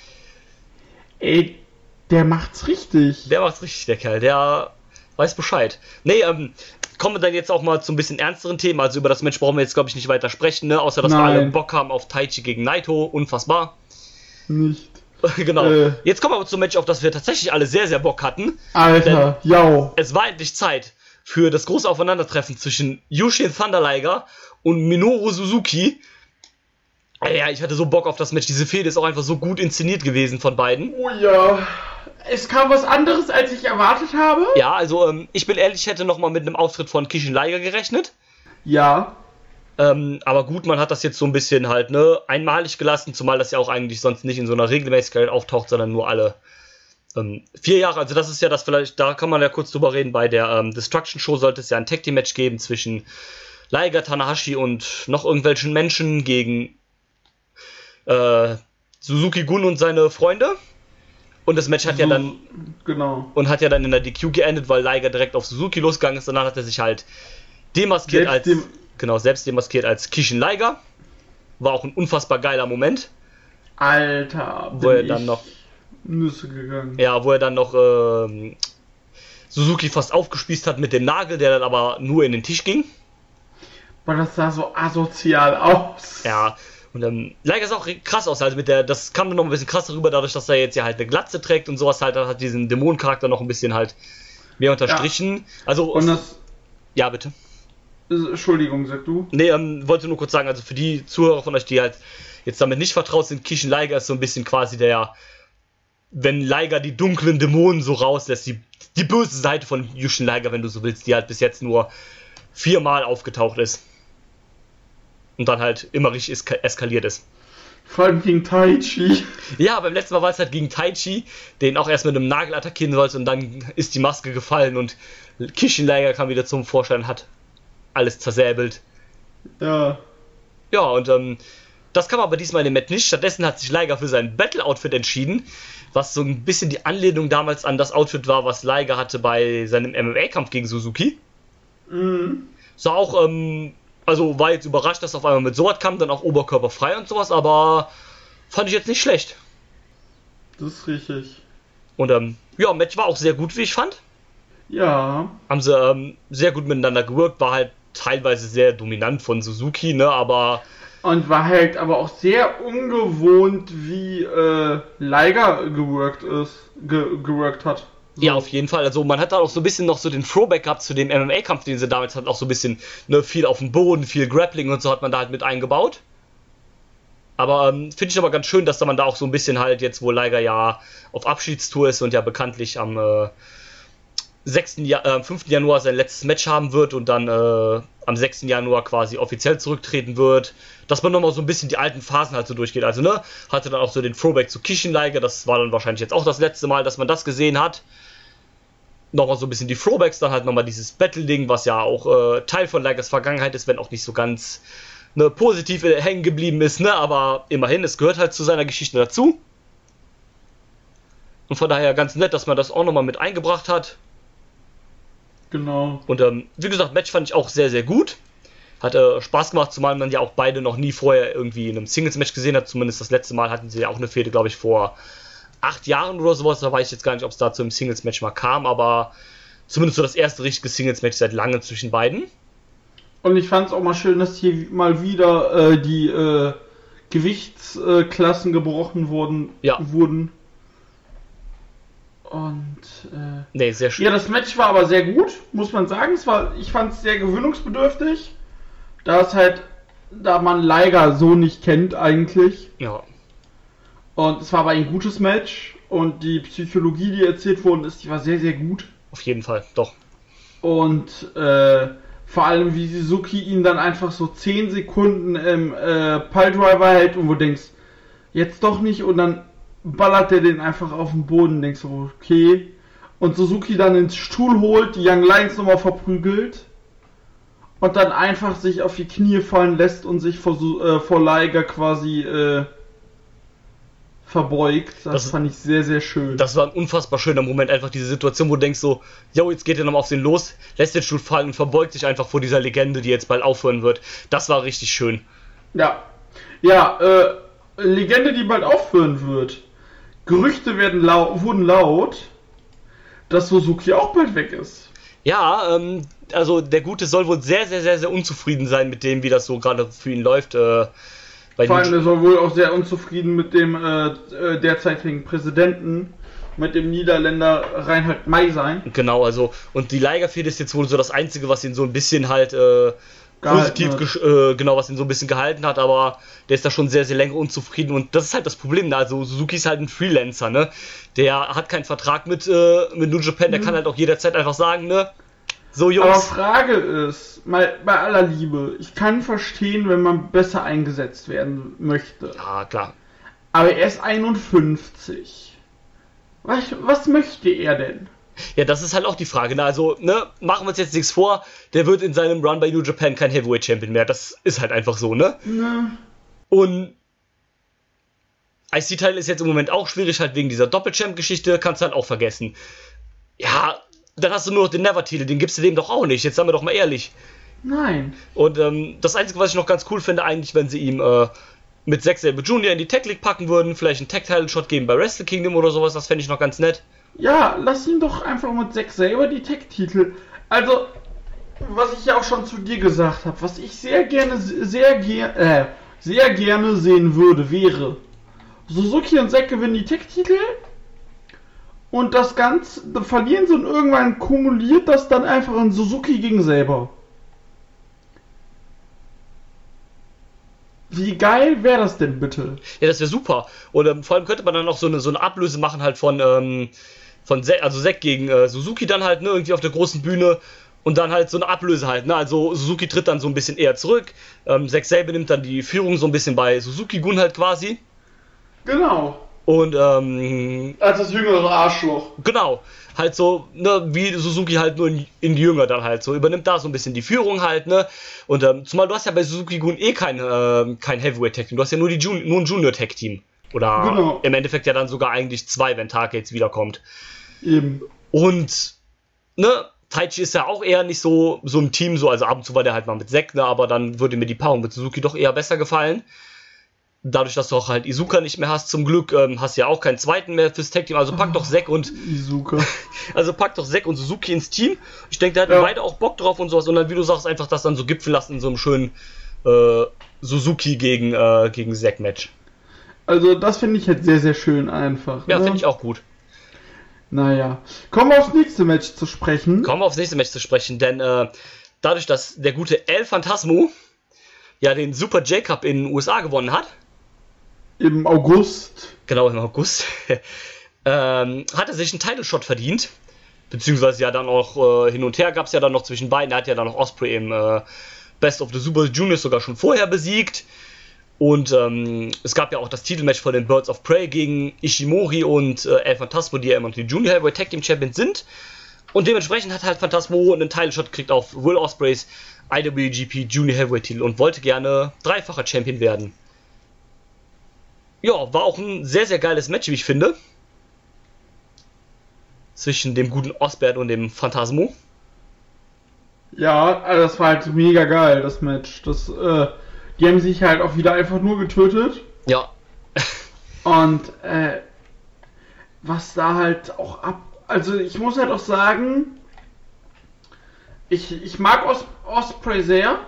C: Ey, der macht's richtig.
B: Der macht's richtig, der Kerl, der weiß Bescheid. Nee, ähm, kommen wir dann jetzt auch mal zu ein bisschen ernsteren Themen, also über das Match brauchen wir jetzt, glaube ich, nicht weiter sprechen, ne? Außer, dass
C: Nein.
B: wir alle Bock haben auf Taichi gegen Naito, unfassbar.
C: Nicht.
B: Genau.
C: Äh.
B: Jetzt kommen wir aber zum Match, auf das wir tatsächlich alle sehr, sehr Bock hatten.
C: Alter, jau.
B: Es war endlich Zeit für das große Aufeinandertreffen zwischen Yushin Thunder Liger und Minoru Suzuki. Ja, ich hatte so Bock auf das Match. Diese Fehde ist auch einfach so gut inszeniert gewesen von beiden.
C: Oh ja. Es kam was anderes, als ich erwartet habe.
B: Ja, also ähm, ich bin ehrlich, ich hätte nochmal mit einem Auftritt von Kishin Liger gerechnet.
C: Ja.
B: Ähm, aber gut, man hat das jetzt so ein bisschen halt, ne, einmalig gelassen, zumal das ja auch eigentlich sonst nicht in so einer Regelmäßigkeit auftaucht, sondern nur alle ähm, vier Jahre. Also das ist ja das vielleicht, da kann man ja kurz drüber reden, bei der ähm, Destruction Show sollte es ja ein Tag Team Match geben zwischen Liger, Tanahashi und noch irgendwelchen Menschen gegen äh, Suzuki Gun und seine Freunde. Und das Match hat
C: so,
B: ja dann
C: genau.
B: und hat ja dann in der D Q geendet, weil Liger direkt auf Suzuki losgegangen ist und dann hat er sich halt demaskiert
C: Selbst
B: als
C: dem-
B: genau, selbst demaskiert als Kishin Liger. War auch ein unfassbar geiler Moment.
C: Alter,
B: Wo
C: bin
B: er dann
C: ich
B: noch-
C: Nüsse gegangen.
B: Ja, wo er dann noch ähm, Suzuki fast aufgespießt hat mit dem Nagel, der dann aber nur in den Tisch ging.
C: Weil das sah so asozial aus.
B: Ja, und ähm, Liger sah auch krass aus, also mit der, das kam dann noch ein bisschen krasser rüber, dadurch, dass er jetzt ja halt eine Glatze trägt und sowas halt, hat diesen Dämonencharakter noch ein bisschen halt mehr unterstrichen. Also,
C: Und das.
B: ja, bitte.
C: Entschuldigung, sag du.
B: Nee, ähm, wollte nur kurz sagen, also für die Zuhörer von euch, die halt jetzt damit nicht vertraut sind, Kishin Liger ist so ein bisschen quasi der, wenn Liger die dunklen Dämonen so rauslässt, die, die böse Seite von Yushin Liger, wenn du so willst, die halt bis jetzt nur viermal aufgetaucht ist. Und dann halt immer richtig eska- eskaliert ist.
C: Vor allem gegen Taichi.
B: Ja, beim letzten Mal war es halt gegen Taichi, den auch erst mit einem Nagel attackieren sollte und dann ist die Maske gefallen und Kishin Liger kam wieder zum Vorschein und hat alles zersäbelt.
C: Ja.
B: Ja, und ähm, das kam aber diesmal in dem Match nicht. Stattdessen hat sich Liger für sein Battle-Outfit entschieden, was so ein bisschen die Anlehnung damals an das Outfit war, was Liger hatte bei seinem M M A-Kampf gegen Suzuki.
C: Mhm.
B: Sah auch, ähm, also war jetzt überrascht, dass auf einmal mit sowas kam, dann auch oberkörperfrei und sowas, aber fand ich jetzt nicht schlecht.
C: Das ist richtig.
B: Und ähm, ja, Match war auch sehr gut, wie ich fand.
C: Ja.
B: Haben sie ähm, sehr gut miteinander gewirkt, war halt teilweise sehr dominant von Suzuki, ne, aber
C: Und war halt aber auch sehr ungewohnt, wie äh, Liger geworkt ist, ge geworkt hat. So.
B: ja, auf jeden Fall. Also man hat da auch so ein bisschen noch so den Throwback gehabt zu dem M M A-Kampf, den sie damals hatten, auch so ein bisschen, ne, viel auf dem Boden, viel Grappling und so hat man da halt mit eingebaut. Aber ähm, finde ich aber ganz schön, dass da man da auch so ein bisschen halt jetzt, wo Liger ja auf Abschiedstour ist und ja bekanntlich am äh, sechsten Ja- äh, fünften Januar sein letztes Match haben wird und dann äh, am sechsten Januar quasi offiziell zurücktreten wird, dass man nochmal so ein bisschen die alten Phasen halt so durchgeht. Also, ne, hatte dann auch so den Throwback zu Kishin Liger, das war dann wahrscheinlich jetzt auch das letzte Mal, dass man das gesehen hat. Nochmal so ein bisschen die Throwbacks, dann halt nochmal dieses Battle-Ding, was ja auch äh, Teil von Ligers Vergangenheit ist, wenn auch nicht so ganz ne, positiv äh, hängen geblieben ist, ne, aber immerhin, es gehört halt zu seiner Geschichte dazu. Und von daher ganz nett, dass man das auch nochmal mit eingebracht hat.
C: Genau.
B: Und ähm, wie gesagt, Match fand ich auch sehr, sehr gut. Hat äh, Spaß gemacht, zumal man ja auch beide noch nie vorher irgendwie in einem Singles-Match gesehen hat. Zumindest das letzte Mal hatten sie ja auch eine Fehde, glaube ich, vor acht Jahren oder sowas. Da weiß ich jetzt gar nicht, ob es dazu im Singles-Match mal kam, aber zumindest so das erste richtige Singles-Match seit langem zwischen beiden.
C: Und ich fand es auch mal schön, dass hier mal wieder äh, die äh, Gewichtsklassen gebrochen wurden.
B: Ja.
C: wurden. Und äh,
B: Nee, sehr schön.
C: ja, das Match war aber sehr gut, muss man sagen. Es war, ich fand es sehr gewöhnungsbedürftig, da es halt, da man Liger so nicht kennt eigentlich.
B: Ja.
C: Und es war aber ein gutes Match und die Psychologie, die erzählt worden ist, die war sehr, sehr gut.
B: Auf jeden Fall, doch.
C: Und äh, vor allem, wie Suzuki ihn dann einfach so zehn Sekunden im äh, Piledriver hält und wo du denkst, jetzt doch nicht, und dann ballert er den einfach auf den Boden, denkst du, okay. Und Suzuki dann ins Stuhl holt, die Young Lions nochmal verprügelt und dann einfach sich auf die Knie fallen lässt und sich vor, Su- äh, vor Liger quasi äh, verbeugt. Das,
B: Das-
C: fand ich sehr, sehr schön.
B: Das war ein unfassbar schöner Moment, einfach diese Situation, wo du denkst so, yo, jetzt geht er nochmal auf den los, lässt den Stuhl fallen und verbeugt sich einfach vor dieser Legende, die jetzt bald aufhören wird. Das war richtig schön.
C: Ja. Ja, äh, Legende, die bald aufhören wird. Gerüchte werden lau- wurden laut, dass Suzuki auch bald weg ist.
B: Ja, ähm, also der Gute soll wohl sehr, sehr, sehr, sehr unzufrieden sein mit dem, wie das so gerade für ihn läuft. Äh, bei
C: Vor allem
B: New-
C: ist er wohl auch sehr unzufrieden mit dem äh, äh, derzeitigen Präsidenten, mit dem Niederländer Reinhard May sein.
B: Genau, also, und die Liga-Fehde ist jetzt wohl so das Einzige, was ihn so ein bisschen halt äh, positiv,
C: hat.
B: gesch- äh, genau, was ihn so ein bisschen gehalten hat, aber der ist da schon sehr, sehr länger unzufrieden und das ist halt das Problem, ne? Also Suzuki ist halt ein Freelancer, ne? Der hat keinen Vertrag mit, äh, mit New Japan, der
C: Mhm.
B: kann halt auch jederzeit einfach sagen, ne? So,
C: Aber
B: Jungs.
C: Frage ist, mal bei aller Liebe, ich kann verstehen, wenn man besser eingesetzt werden möchte.
B: Ja, klar.
C: Aber er ist einundfünfzig. Was, was möchte er denn?
B: Ja, das ist halt auch die Frage, ne? Also, ne, machen wir uns jetzt nichts vor, der wird in seinem Run bei New Japan kein Heavyweight Champion mehr. Das ist halt einfach so, ne?
C: Ne?
B: Und I C-Teil ist jetzt im Moment auch schwierig, halt wegen dieser Doppel-Champ-Geschichte, kannst du halt auch vergessen. Ja, dann hast du nur noch den Never-Titel, den gibst du dem doch auch nicht, jetzt seien wir doch mal ehrlich.
C: Nein.
B: Und ähm, das Einzige, was ich noch ganz cool finde, eigentlich, wenn sie ihm äh, mit Zack Sabre Junior in die Tech League packen würden, vielleicht einen Tag-Title-Shot geben bei Wrestle Kingdom oder sowas, das fände ich noch ganz nett.
C: Ja, lass ihn doch einfach mit Zack Sabre die Tech-Titel. Also, was ich ja auch schon zu dir gesagt habe, was ich sehr gerne, sehr ger äh, sehr gerne sehen würde, wäre Suzuki und Zack gewinnen die Tech-Titel und das Ganze dann verlieren sie und irgendwann kumuliert das dann einfach in Suzuki gegen Sabre. Wie geil wäre das denn bitte?
B: Ja, das wäre super. Und ähm, vor allem könnte man dann auch so eine, so eine Ablöse machen halt von, ähm, von Zack, also Zack gegen äh, Suzuki dann halt, ne, irgendwie auf der großen Bühne und dann halt so eine Ablöse halt, ne, also Suzuki tritt dann so ein bisschen eher zurück, ähm, Zack Sabre nimmt dann die Führung so ein bisschen bei Suzuki-Gun halt quasi
C: Genau.
B: und, ähm,
C: Als das jüngere Arschloch.
B: genau, halt so, ne, wie Suzuki halt nur in, in Jünger dann halt so, übernimmt da so ein bisschen die Führung halt, ne, und ähm, zumal du hast ja bei Suzuki-Gun eh kein, äh, kein Heavyweight-Tag-Team, du hast ja nur, die Jun- nur ein Junior-Tag-Team. Oder
C: Genau.
B: im Endeffekt ja dann sogar eigentlich zwei, wenn Targates wiederkommt.
C: Eben.
B: Und, ne, Taichi ist ja auch eher nicht so, so im Team, so, also ab und zu war der halt mal mit Zack, ne, aber dann würde mir die Paarung mit Suzuki doch eher besser gefallen. Dadurch, dass du auch halt Iizuka nicht mehr hast, zum Glück, ähm, hast du ja auch keinen zweiten mehr fürs Tag-Team, also pack doch Zack und,
C: Iizuka.
B: also pack doch Zack und Suzuki ins Team. Ich denke, da hätten
C: Ja.
B: beide auch Bock drauf und sowas, und dann, wie du sagst, einfach das dann so gipfeln lassen in so einem schönen, äh, Suzuki gegen, äh, gegen Zack-Match.
C: Also das finde ich halt sehr, sehr schön einfach.
B: Ja,
C: ne?
B: finde ich auch gut.
C: Naja. Kommen wir aufs nächste Match zu sprechen.
B: Kommen wir aufs nächste Match zu sprechen, denn äh, dadurch, dass der gute El Phantasmo ja den Super J-Cup in den U S A gewonnen hat,
C: Im August.
B: genau im August, ähm, hat er sich einen Title-Shot verdient, beziehungsweise ja dann auch äh, hin und her gab es ja dann noch zwischen beiden, er hat ja dann noch Ospreay im äh, Best of the Super Juniors sogar schon vorher besiegt. Und ähm, es gab ja auch das Titelmatch von den Birds of Prey gegen Ishimori und äh, El Phantasmo, die ja immer noch die Junior Heavyweight Tag Team Champions sind. Und dementsprechend hat halt Phantasmo einen Title-Shot gekriegt auf Will Ospreays I W G P Junior Heavyweight Titel und wollte gerne dreifacher Champion werden. Ja, war auch ein sehr, sehr geiles Match, wie ich finde. Zwischen dem guten Osbert und dem Phantasmo.
C: Ja, also das war halt mega geil, das Match. Das, äh, die haben sich halt auch wieder einfach nur getötet.
B: Ja,
C: Und, äh, was da halt auch ab... Also ich muss halt auch sagen, ich, ich mag Os Ospreay sehr.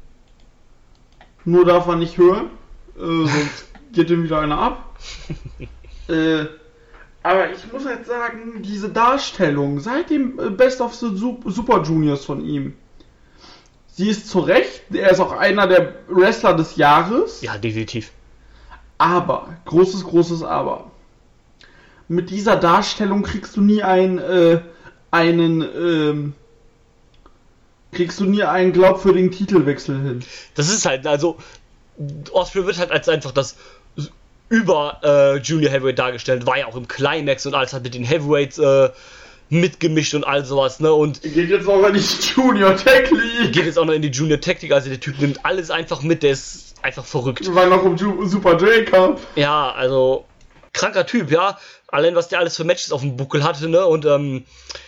C: Nur darf er nicht hören. Äh, sonst geht ihm wieder einer ab. äh, aber ich muss halt sagen, diese Darstellung seit dem äh, Best of the Su Super Juniors von ihm, sie ist zu Recht, er ist auch einer der Wrestler des Jahres.
B: ja, definitiv.
C: Aber, großes, großes Aber. Mit dieser Darstellung kriegst du nie ein, äh, einen, ähm, kriegst du nie einen glaubwürdigen Titelwechsel hin.
B: Das ist halt, also, Ospreay wird halt als einfach das über äh, Junior Heavyweight dargestellt, war ja auch im Climax und alles, hat mit den Heavyweights äh, mitgemischt und all sowas, ne, und
C: Geht jetzt auch in die Junior Tech League.
B: geht jetzt auch noch in die Junior Tactic, also der Typ nimmt alles einfach mit, der ist einfach verrückt.
C: Wir waren noch im Ju Super J-Cup.
B: Ja, also, krass. kranker Typ, ja. Allein, was der alles für Matches auf dem Buckel hatte, ne? Und, ähm,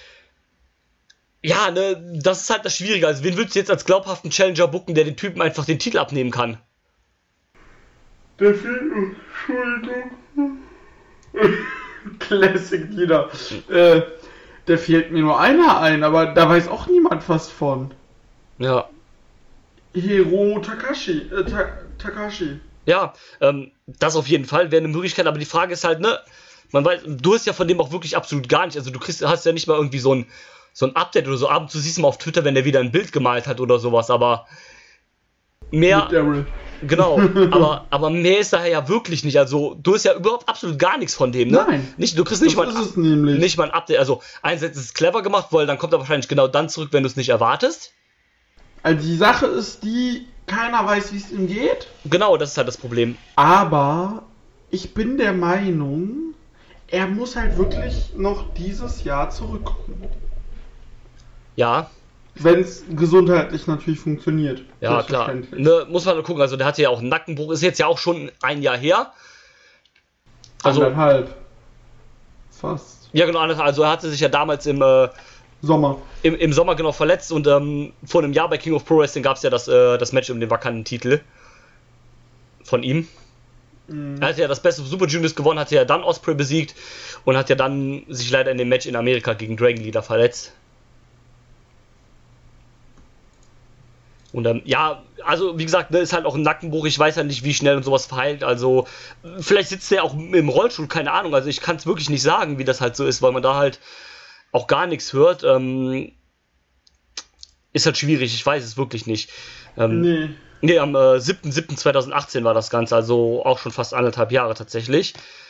B: ja, ne, das ist halt das Schwierige. Also, wen willst du jetzt als glaubhaften Challenger booken, der den Typen einfach den Titel abnehmen kann?
C: Der fehlt, Entschuldigung. Classic wieder. Äh, der fehlt mir nur einer ein, aber da weiß auch niemand was von.
B: Ja.
C: Hiromu Takashi. Äh, Ta- Takashi.
B: Ja, ähm, das auf jeden Fall wäre eine Möglichkeit, aber die Frage ist halt, ne, man weiß, du hast ja von dem auch wirklich absolut gar nicht, also du kriegst, hast ja nicht mal irgendwie so ein, so ein Update oder so, ab und zu siehst du mal auf Twitter, wenn der wieder ein Bild gemalt hat oder sowas, aber mehr, genau, aber, aber mehr ist daher ja wirklich nicht, also du hast ja überhaupt absolut gar nichts von dem, ne?
C: Nein,
B: nicht, du kriegst nicht mal,
C: ein,
B: nicht mal ein Update, also einerseits ist es clever gemacht, weil dann kommt er wahrscheinlich genau dann zurück, wenn du es nicht erwartest.
C: Also die Sache ist die, keiner weiß, wie es ihm geht.
B: Genau, das ist halt das Problem.
C: Aber ich bin der Meinung, er muss halt wirklich noch dieses Jahr zurückkommen.
B: Ja.
C: Wenn es gesundheitlich natürlich funktioniert.
B: Ja, klar. Ne, muss man gucken, also der hatte ja auch einen Nackenbruch, ist jetzt ja auch schon ein Jahr her.
C: Also, Anderthalb. Fast.
B: Ja, genau, also er hatte sich ja damals im äh,
C: Sommer.
B: Im, Im Sommer genau verletzt und ähm, vor einem Jahr bei King of Pro Wrestling gab es ja das, äh, das Match um den vakanten Titel von ihm. Mhm. Er hat ja das Best of Super Juniors gewonnen, hat ja dann Ospreay besiegt und hat ja dann sich leider in dem Match in Amerika gegen Dragon Leader verletzt. Und ähm, ja, also wie gesagt, ne, ist halt auch ein Nackenbruch, ich weiß ja nicht, wie schnell und sowas verheilt, also vielleicht sitzt der auch im Rollstuhl, keine Ahnung, also ich kann es wirklich nicht sagen, wie das halt so ist, weil man da halt auch gar nichts hört, ähm, ist halt schwierig, ich weiß es wirklich nicht. Ähm, nee. Nee, am äh, siebter siebter zweitausendachtzehn war das Ganze, also auch schon fast anderthalb Jahre tatsächlich.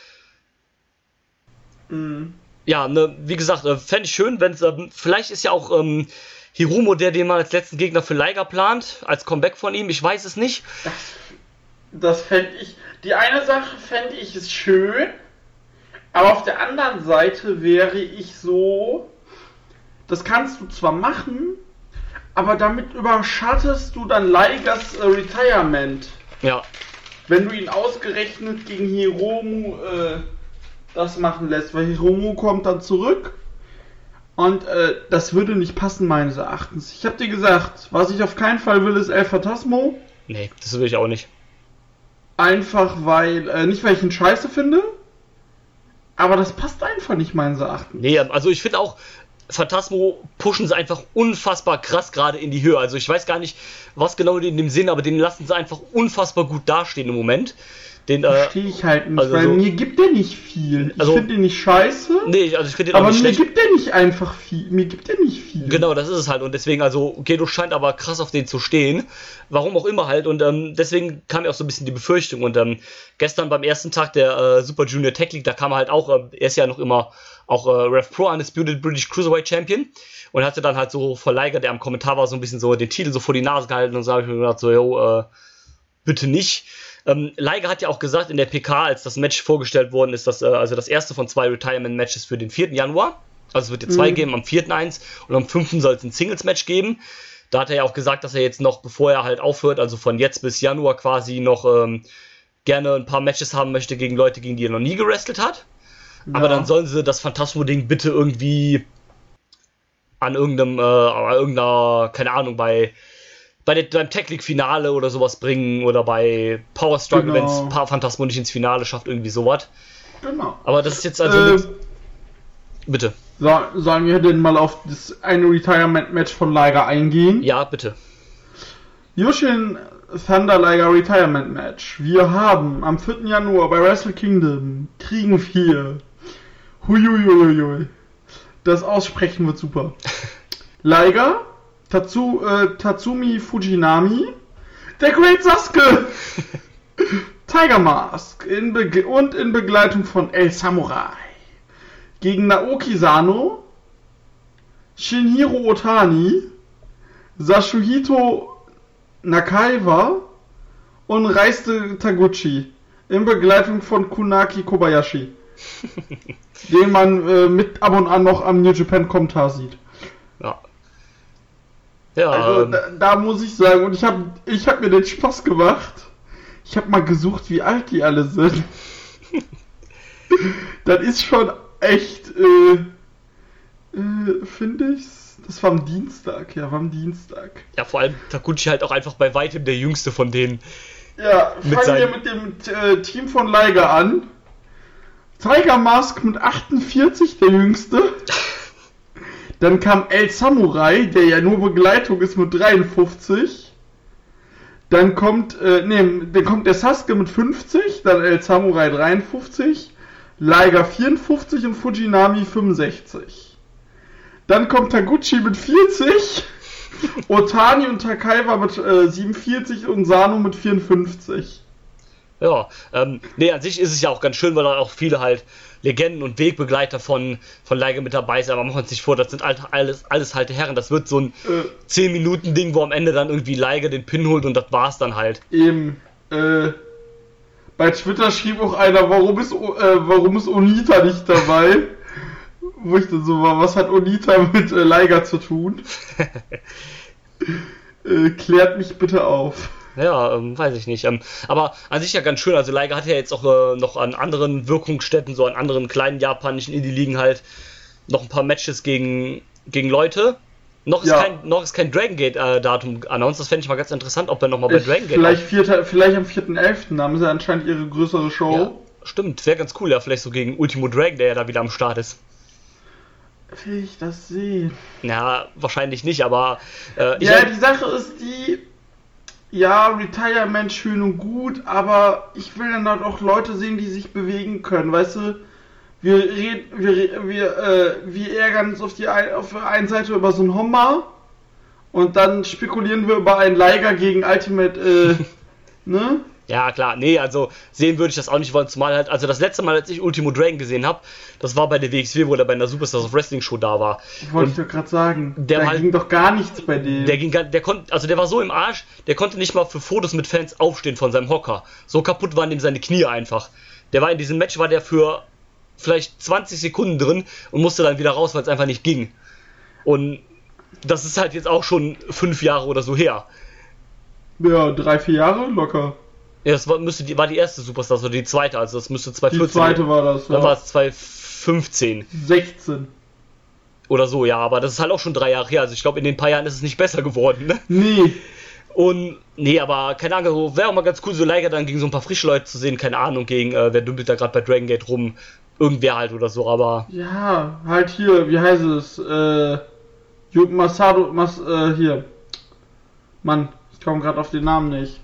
B: Mhm. Ja, ne, wie gesagt, äh, fände ich schön, wenn es, ähm, vielleicht ist ja auch ähm, Hiromu, der den mal als letzten Gegner für Liger plant, als Comeback von ihm, ich weiß es nicht.
C: Das, das fände ich, die eine Sache fände ich ist schön, aber auf der anderen Seite wäre ich so, das kannst du zwar machen, aber damit überschattest du dann Ligers äh, Retirement.
B: Ja.
C: Wenn du ihn ausgerechnet gegen Hiromu äh, das machen lässt, weil Hiromu kommt dann zurück und äh, das würde nicht passen meines Erachtens. Ich habe dir gesagt, was ich auf keinen Fall will, ist El Phantasmo.
B: Nee, das will ich auch nicht.
C: Einfach weil, äh, nicht weil ich ihn scheiße finde, aber das passt einfach nicht meines Erachtens.
B: Nee, also ich finde auch, Phantasmo pushen sie einfach unfassbar krass gerade in die Höhe. Also ich weiß gar nicht, was genau die in dem Sinn, aber den lassen sie einfach unfassbar gut dastehen im Moment. Den,
C: Verstehe ich halt nicht,
B: also
C: weil
B: so,
C: mir gibt der nicht viel. Ich also, finde den nicht scheiße.
B: Nee, also ich finde den auch
C: aber
B: nicht schlecht.
C: Aber mir gibt der nicht einfach viel. Mir gibt der nicht viel.
B: Genau, das ist es halt. Und deswegen, also Gedo scheint aber krass auf den zu stehen. Warum auch immer halt. Und ähm, deswegen kam mir auch so ein bisschen die Befürchtung. Und ähm, gestern beim ersten Tag der äh, Super Junior Tech League, da kam er halt auch, äh, er ist ja noch immer auch äh, Rev Pro Undisputed British Cruiserweight Champion. Und hatte dann halt so vor Liger, der am Kommentar war, so ein bisschen so den Titel so vor die Nase gehalten. Und so habe ich mir gedacht, so, yo, äh, bitte nicht. Ähm, Liger hat ja auch gesagt in der P K, als das Match vorgestellt worden ist, dass äh, also das erste von zwei Retirement-Matches für den vierten Januar. Also es wird jetzt zwei mhm. geben, am vierten eins und am fünften soll es ein Singles-Match geben. Da hat er ja auch gesagt, dass er jetzt noch, bevor er halt aufhört, also von jetzt bis Januar quasi noch ähm, gerne ein paar Matches haben möchte gegen Leute, gegen die er noch nie gewrestelt hat. Ja. Aber dann sollen sie das Phantasmo-Ding bitte irgendwie an irgendeinem, äh, irgendeiner, keine Ahnung, bei bei der, beim Tech League Finale oder sowas bringen oder bei Power Struggle, genau. Wenn es Phantasmo nicht ins Finale schafft, irgendwie sowas. Genau. Aber das ist jetzt also... Äh, bitte.
C: So, sollen wir denn mal auf das eine Retirement-Match von Liger eingehen?
B: Ja, bitte.
C: Yushin Thunder Liger Retirement-Match. Wir haben am vierten Januar bei Wrestle Kingdom kriegen wir... Huiuiuiui. Das Aussprechen wird super. Liger... Tatsu, äh, Tatsumi Fujinami, der Great Sasuke, Tiger Mask in Be- und in Begleitung von El Samurai gegen Naoki Sano, Shinhiro Otani, Sashuhito Nakaiwa und Reiste Taguchi in Begleitung von Kunaki Kobayashi, den man äh, mit ab und an noch am New Japan Kommentar sieht.
B: Ja. Ja,
C: also da, da muss ich sagen, und ich habe ich hab mir den Spaß gemacht. Ich habe mal gesucht, wie alt die alle sind. Das ist schon echt, äh, äh, finde ich's. Das war am Dienstag, ja, war am Dienstag.
B: Ja, vor allem Taguchi halt auch einfach bei weitem der jüngste von denen.
C: Ja,
B: Mit
C: fangen wir
B: seinen-
C: mit dem äh, Team von Liger an. Tiger Mask mit achtundvierzig, der jüngste. Dann kam El Samurai, der ja nur Begleitung ist, mit dreiundfünfzig. Dann kommt, äh, nee, dann kommt der Sasuke mit fünfzig, dann El Samurai dreiundfünfzig, Liger vierundfünfzig und Fujinami fünfundsechzig. Dann kommt Taguchi mit vierzig, Otani und Takaiwa mit äh, siebenundvierzig und Sano mit vierundfünfzig.
B: Ja, ähm, nee, an sich ist es ja auch ganz schön, weil da auch viele halt Legenden und Wegbegleiter von, von Liger mit dabei sind, aber machen wir uns nicht vor, das sind halt alles, alles alte Herren, das wird so ein
C: Äh,
B: zehn Minuten Ding, wo am Ende dann irgendwie Liger den Pin holt und das war's dann halt.
C: Eben, äh, bei Twitter schrieb auch einer, warum ist, O- äh, warum ist Onita nicht dabei? Wo ich dann so war, was hat Onita mit äh, Liger zu tun? äh, klärt mich bitte auf.
B: Ja, ähm, weiß ich nicht. Ähm, aber an sich ja ganz schön. Also Liger hat ja jetzt auch äh, noch an anderen Wirkungsstätten, so an anderen kleinen japanischen Indie-Ligen halt noch ein paar Matches gegen, gegen Leute. Noch ist
C: Ja.
B: kein, noch ist kein Dragon Gate-Datum äh, announced. Das fände ich mal ganz interessant, ob er nochmal bei
C: Ich,
B: Dragon Gate...
C: vielleicht, vierter, vielleicht am vierten elften haben sie anscheinend ihre größere Show.
B: Ja, stimmt, wäre ganz cool, ja. Vielleicht so gegen Ultimo Dragon, der ja da wieder am Start ist.
C: Will ich das sehen?
B: Ja, wahrscheinlich nicht, aber... Äh, ich
C: Ja,
B: halt-
C: die Sache ist die, ja, Retirement schön und gut, aber ich will dann halt auch Leute sehen, die sich bewegen können, weißt du? Wir reden, wir, re- wir, äh, wir ärgern uns auf, die ein, auf der einen Seite über so einen Homma und dann spekulieren wir über einen Liger gegen Ultimate, äh, ne?
B: Ja, klar, nee, also sehen würde ich das auch nicht wollen, zumal halt, also das letzte Mal, als ich Ultimo Dragon gesehen habe, das war bei der W X W, wo der bei einer Superstars of Wrestling Show da war.
C: Wollte ich doch gerade sagen.
B: der
C: da
B: halt-
C: ging doch gar nichts bei dem.
B: Der ging, gar- der konnte, also der war so im Arsch, der konnte nicht mal für Fotos mit Fans aufstehen von seinem Hocker. So kaputt waren ihm seine Knie einfach. Der war in diesem Match, war der für vielleicht zwanzig Sekunden drin und musste dann wieder raus, weil es einfach nicht ging. Und das ist halt jetzt auch schon fünf Jahre oder so her.
C: Ja, drei, vier Jahre locker.
B: Ja, das war, müsste die, war die erste Superstars oder die zweite, also das müsste
C: Die
B: zweitausendvierzehn.
C: zweite war das,
B: Dann war
C: ja.
B: es zweitausendfünfzehn
C: sechzehn.
B: oder so, ja, aber das ist halt auch schon drei Jahre her. Also ich glaube, in den paar Jahren ist es nicht besser geworden, ne?
C: Nee.
B: Und, nee, aber keine Ahnung, so, wäre auch mal ganz cool, so Liger dann gegen so ein paar frische Leute zu sehen, keine Ahnung, gegen, äh, wer dümpelt da gerade bei Dragon Gate rum, irgendwer halt oder so, aber,
C: Ja, halt hier, wie heißt es? Äh, Yu- Masado, Mas, äh, hier. Mann, ich komme gerade auf den Namen nicht.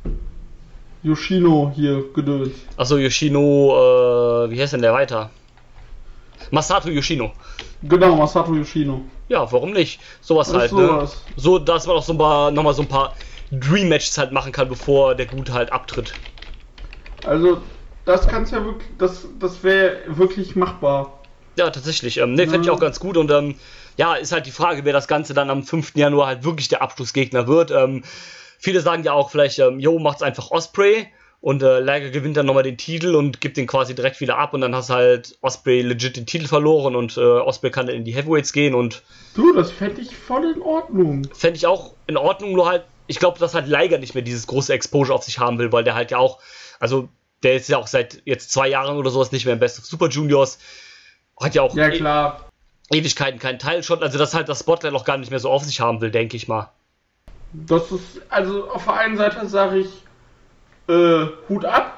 C: Yoshino hier, Gedöns.
B: achso, Yoshino, äh, wie heißt denn der weiter? Masato Yoshino.
C: Genau, Masato Yoshino.
B: Ja, warum nicht? Sowas
C: Das
B: halt,
C: ist
B: ne?
C: sowas.
B: So, dass man auch so ein paar, nochmal so ein paar Dream-Matches halt machen kann, bevor der Gute halt abtritt.
C: Also, das kann's ja wirklich, das, das wäre wirklich machbar.
B: Ja, tatsächlich. Ähm, ne, fände ich
C: Ja.
B: auch ganz gut und ähm, ja, ist halt die Frage, wer das Ganze dann am fünften Januar halt wirklich der Abschlussgegner wird. Ähm, viele sagen ja auch vielleicht, ähm, jo, macht's einfach Osprey und äh, Liger gewinnt dann nochmal den Titel und gibt den quasi direkt wieder ab und dann hast halt Osprey legit den Titel verloren und äh, Osprey kann dann in die Heavyweights gehen und
C: Du, das fände ich voll in Ordnung.
B: fände ich auch in Ordnung, nur halt, ich glaube, dass halt Liger nicht mehr dieses große Exposure auf sich haben will, weil der halt ja auch, also der ist ja auch seit jetzt zwei Jahren oder sowas nicht mehr im Best of Super Juniors, hat ja auch
C: Ja, klar.
B: E- Ewigkeiten keinen Teilshot, also dass halt das Spotlight auch gar nicht mehr so auf sich haben will, denke ich mal.
C: Das ist, also auf der einen Seite sage ich, äh, Hut ab.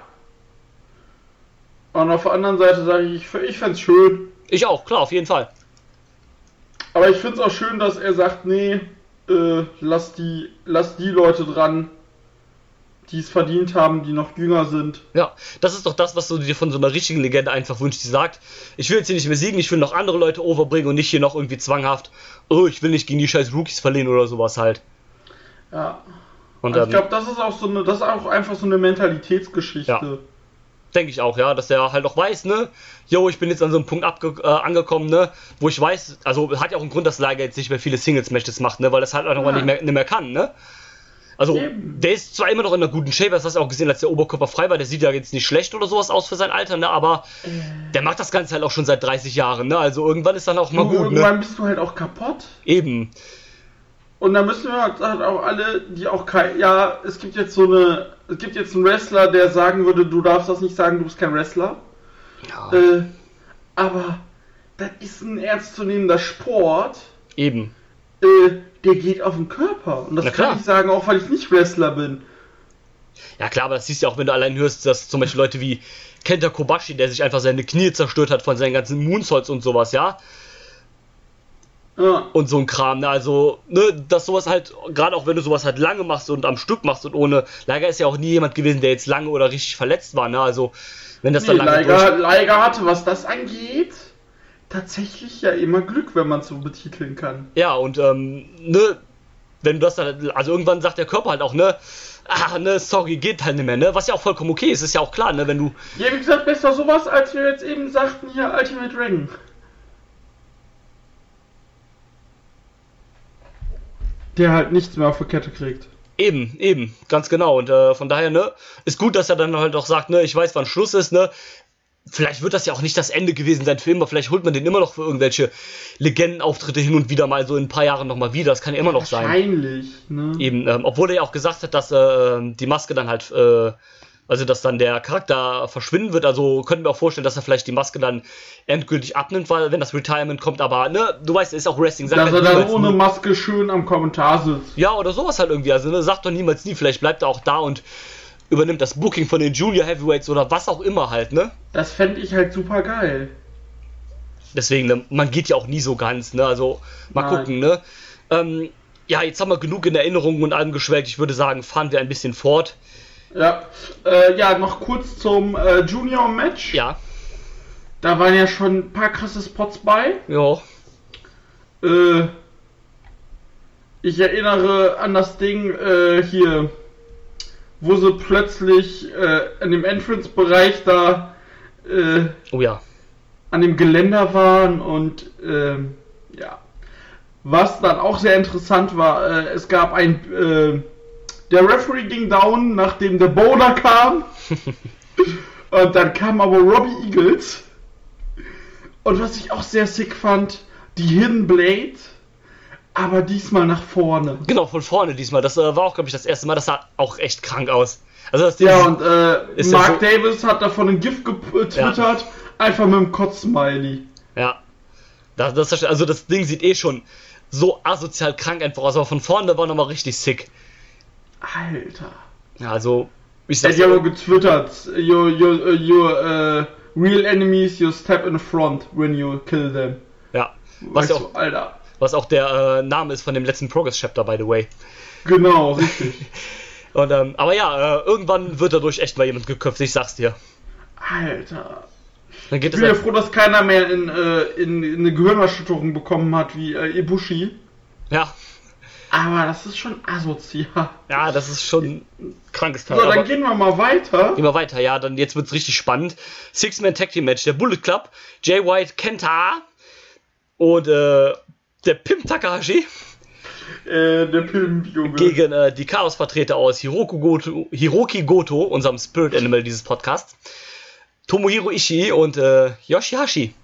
C: Und auf der anderen Seite sage ich, ich, ich fände es schön.
B: Ich auch, klar, auf jeden Fall.
C: Aber ich finde es auch schön, dass er sagt, nee, äh, lass die, lass die Leute dran, die es verdient haben, die noch jünger sind.
B: Ja, das ist doch das, was du dir von so einer richtigen Legende einfach wünschst, die sagt, ich will jetzt hier nicht mehr siegen, ich will noch andere Leute overbringen und nicht hier noch irgendwie zwanghaft, oh, ich will nicht gegen die scheiß Rookies verlieren oder sowas halt.
C: Ja.
B: Und
C: Also
B: ähm,
C: ich glaube, das ist auch so eine, das ist auch einfach so eine Mentalitätsgeschichte.
B: Ja. denke ich auch, ja, dass der halt auch weiß, ne, yo, ich bin jetzt an so einem Punkt abge äh, angekommen, ne, wo ich weiß, also hat ja auch einen Grund, dass Liger jetzt nicht mehr viele Singles-Matches macht, ne, weil das halt auch noch
C: Ja.
B: nicht mehr, nicht mehr kann, ne. Also,
C: Eben.
B: der ist zwar immer noch in einer guten Shape, das hast du auch gesehen, als der Oberkörper frei war, der sieht ja jetzt nicht schlecht oder sowas aus für sein Alter, ne, aber der macht das Ganze halt auch schon seit dreißig Jahren, ne, also irgendwann ist dann auch mal
C: Du,
B: gut,
C: irgendwann
B: ne.
C: bist du halt auch kaputt.
B: Eben.
C: Und da müssen wir halt auch alle, die auch kein, ja, es gibt jetzt so eine, es gibt jetzt einen Wrestler, der sagen würde, du darfst das nicht sagen, du bist kein Wrestler.
B: Ja.
C: Äh, aber das ist ein ernstzunehmender Sport.
B: Eben.
C: Äh, der geht auf den Körper. Und das
B: Na
C: kann
B: klar.
C: ich sagen, auch weil ich nicht Wrestler bin.
B: Ja klar, aber das siehst du ja auch, wenn du allein hörst, dass zum Beispiel Leute wie Kenta Kobashi, der sich einfach seine Knie zerstört hat von seinen ganzen Moonsaults und sowas, ja?
C: Ja.
B: Und so ein Kram, ne? Also, ne, dass sowas halt, gerade auch wenn du sowas halt lange machst und am Stück machst und ohne, Liger ist ja auch nie jemand gewesen, der jetzt lange oder richtig verletzt war, ne? Also, wenn das
C: Nee,
B: dann lange
C: Liger,
B: durch...
C: Liger hatte, was das angeht, tatsächlich ja immer Glück, wenn man es so betiteln kann.
B: Ja, und, ähm, ne, wenn du das dann, also irgendwann sagt der Körper halt auch, ne, ah, ne, sorry, geht halt nicht mehr, ne? Was ja auch vollkommen okay ist, ist ja auch klar, ne, wenn du...
C: Ja, wie gesagt, besser sowas, als wir jetzt eben sagten, hier Ultimate Dragon. Der halt nichts mehr auf die Kette kriegt.
B: Eben, eben, ganz genau. Und äh, von daher, ne, ist gut, dass er dann halt auch sagt, ne, ich weiß, wann Schluss ist, ne. Vielleicht wird das ja auch nicht das Ende gewesen sein für immer, vielleicht holt man den immer noch für irgendwelche Legendenauftritte hin und wieder mal so in ein paar Jahren nochmal wieder, das kann ja immer noch sein.
C: Wahrscheinlich, ne.
B: Eben, ähm, obwohl er ja auch gesagt hat, dass äh, die Maske dann halt, äh, also dass dann der Charakter verschwinden wird, also könnten wir auch vorstellen, dass er vielleicht die Maske dann endgültig abnimmt, weil wenn das Retirement kommt, aber, ne, du weißt, es ist auch Wrestling.
C: Dass er dann ohne Maske schön am Kommentar sitzt.
B: Ja, oder sowas halt irgendwie, also, ne, sagt doch niemals nie, vielleicht bleibt er auch da und übernimmt das Booking von den Junior Heavyweights oder was auch immer halt, ne?
C: Das fände ich halt super geil.
B: Deswegen, ne, man geht ja auch nie so ganz, ne, also, mal
C: Nein.
B: gucken, ne? Ähm, ja, jetzt haben wir genug in Erinnerungen und allem geschwelgt, ich würde sagen, fahren wir ein bisschen fort.
C: Ja, äh, ja, noch kurz zum äh, Junior-Match.
B: Ja,
C: Da waren ja schon ein paar krasse Spots bei.
B: ja,
C: Äh, ich erinnere an das Ding äh, hier, wo sie plötzlich äh, in dem Entrance-Bereich da äh,
B: oh ja,
C: an dem Geländer waren und ähm, ja. Was dann auch sehr interessant war, äh, es gab ein äh, der Referee ging down, nachdem der Boulder kam. Und dann kam aber Robbie Eagles. Und was ich auch sehr sick fand, die Hidden Blade, aber diesmal nach vorne.
B: genau, von vorne diesmal, das äh, war auch, glaube ich, das erste Mal, das sah auch echt krank aus. Also das Ding
C: Ja, und äh,
B: ist ja
C: Mark
B: so-
C: Davis hat davon ein GIF getwittert,
B: Ja.
C: einfach mit dem Kotz-Smiley.
B: ja, das, das, also das Ding sieht eh schon so asozial krank einfach aus, aber von vorne war nochmal richtig sick.
C: Alter.
B: Ja, also, ich
C: Er
B: sag's
C: hat ja auch getwittert, your, your, your uh, real enemies, you step in front when you kill them.
B: ja, was
C: Weißt
B: ja
C: du,
B: auch,
C: Alter.
B: was auch der äh, Name ist von dem letzten Progress-Chapter, by the way.
C: Genau, richtig.
B: Und, ähm, aber ja, äh, irgendwann wird dadurch echt mal jemand geköpft, ich sag's dir.
C: Alter.
B: Dann geht
C: Ich
B: es
C: bin ja
B: halt,
C: froh, dass keiner mehr in, äh, in, in eine Gehirnerschütterung bekommen hat wie äh, Ibushi.
B: ja,
C: Aber das ist schon asozial.
B: ja, das ist schon ein krankes Teil.
C: So, dann
B: aber
C: gehen wir mal weiter.
B: gehen wir weiter, ja, dann jetzt wird's richtig spannend. Six-Man Tag Team Match, der Bullet Club, Jay White, Kenta und äh, der Pimp Takahashi
C: Äh, der Pimp, Junge.
B: gegen äh, die Chaos-Vertreter aus Hiroki Goto, Hiroki Goto, unserem Spirit Animal dieses Podcasts, Tomohiro Ishii und äh, Yoshihashi.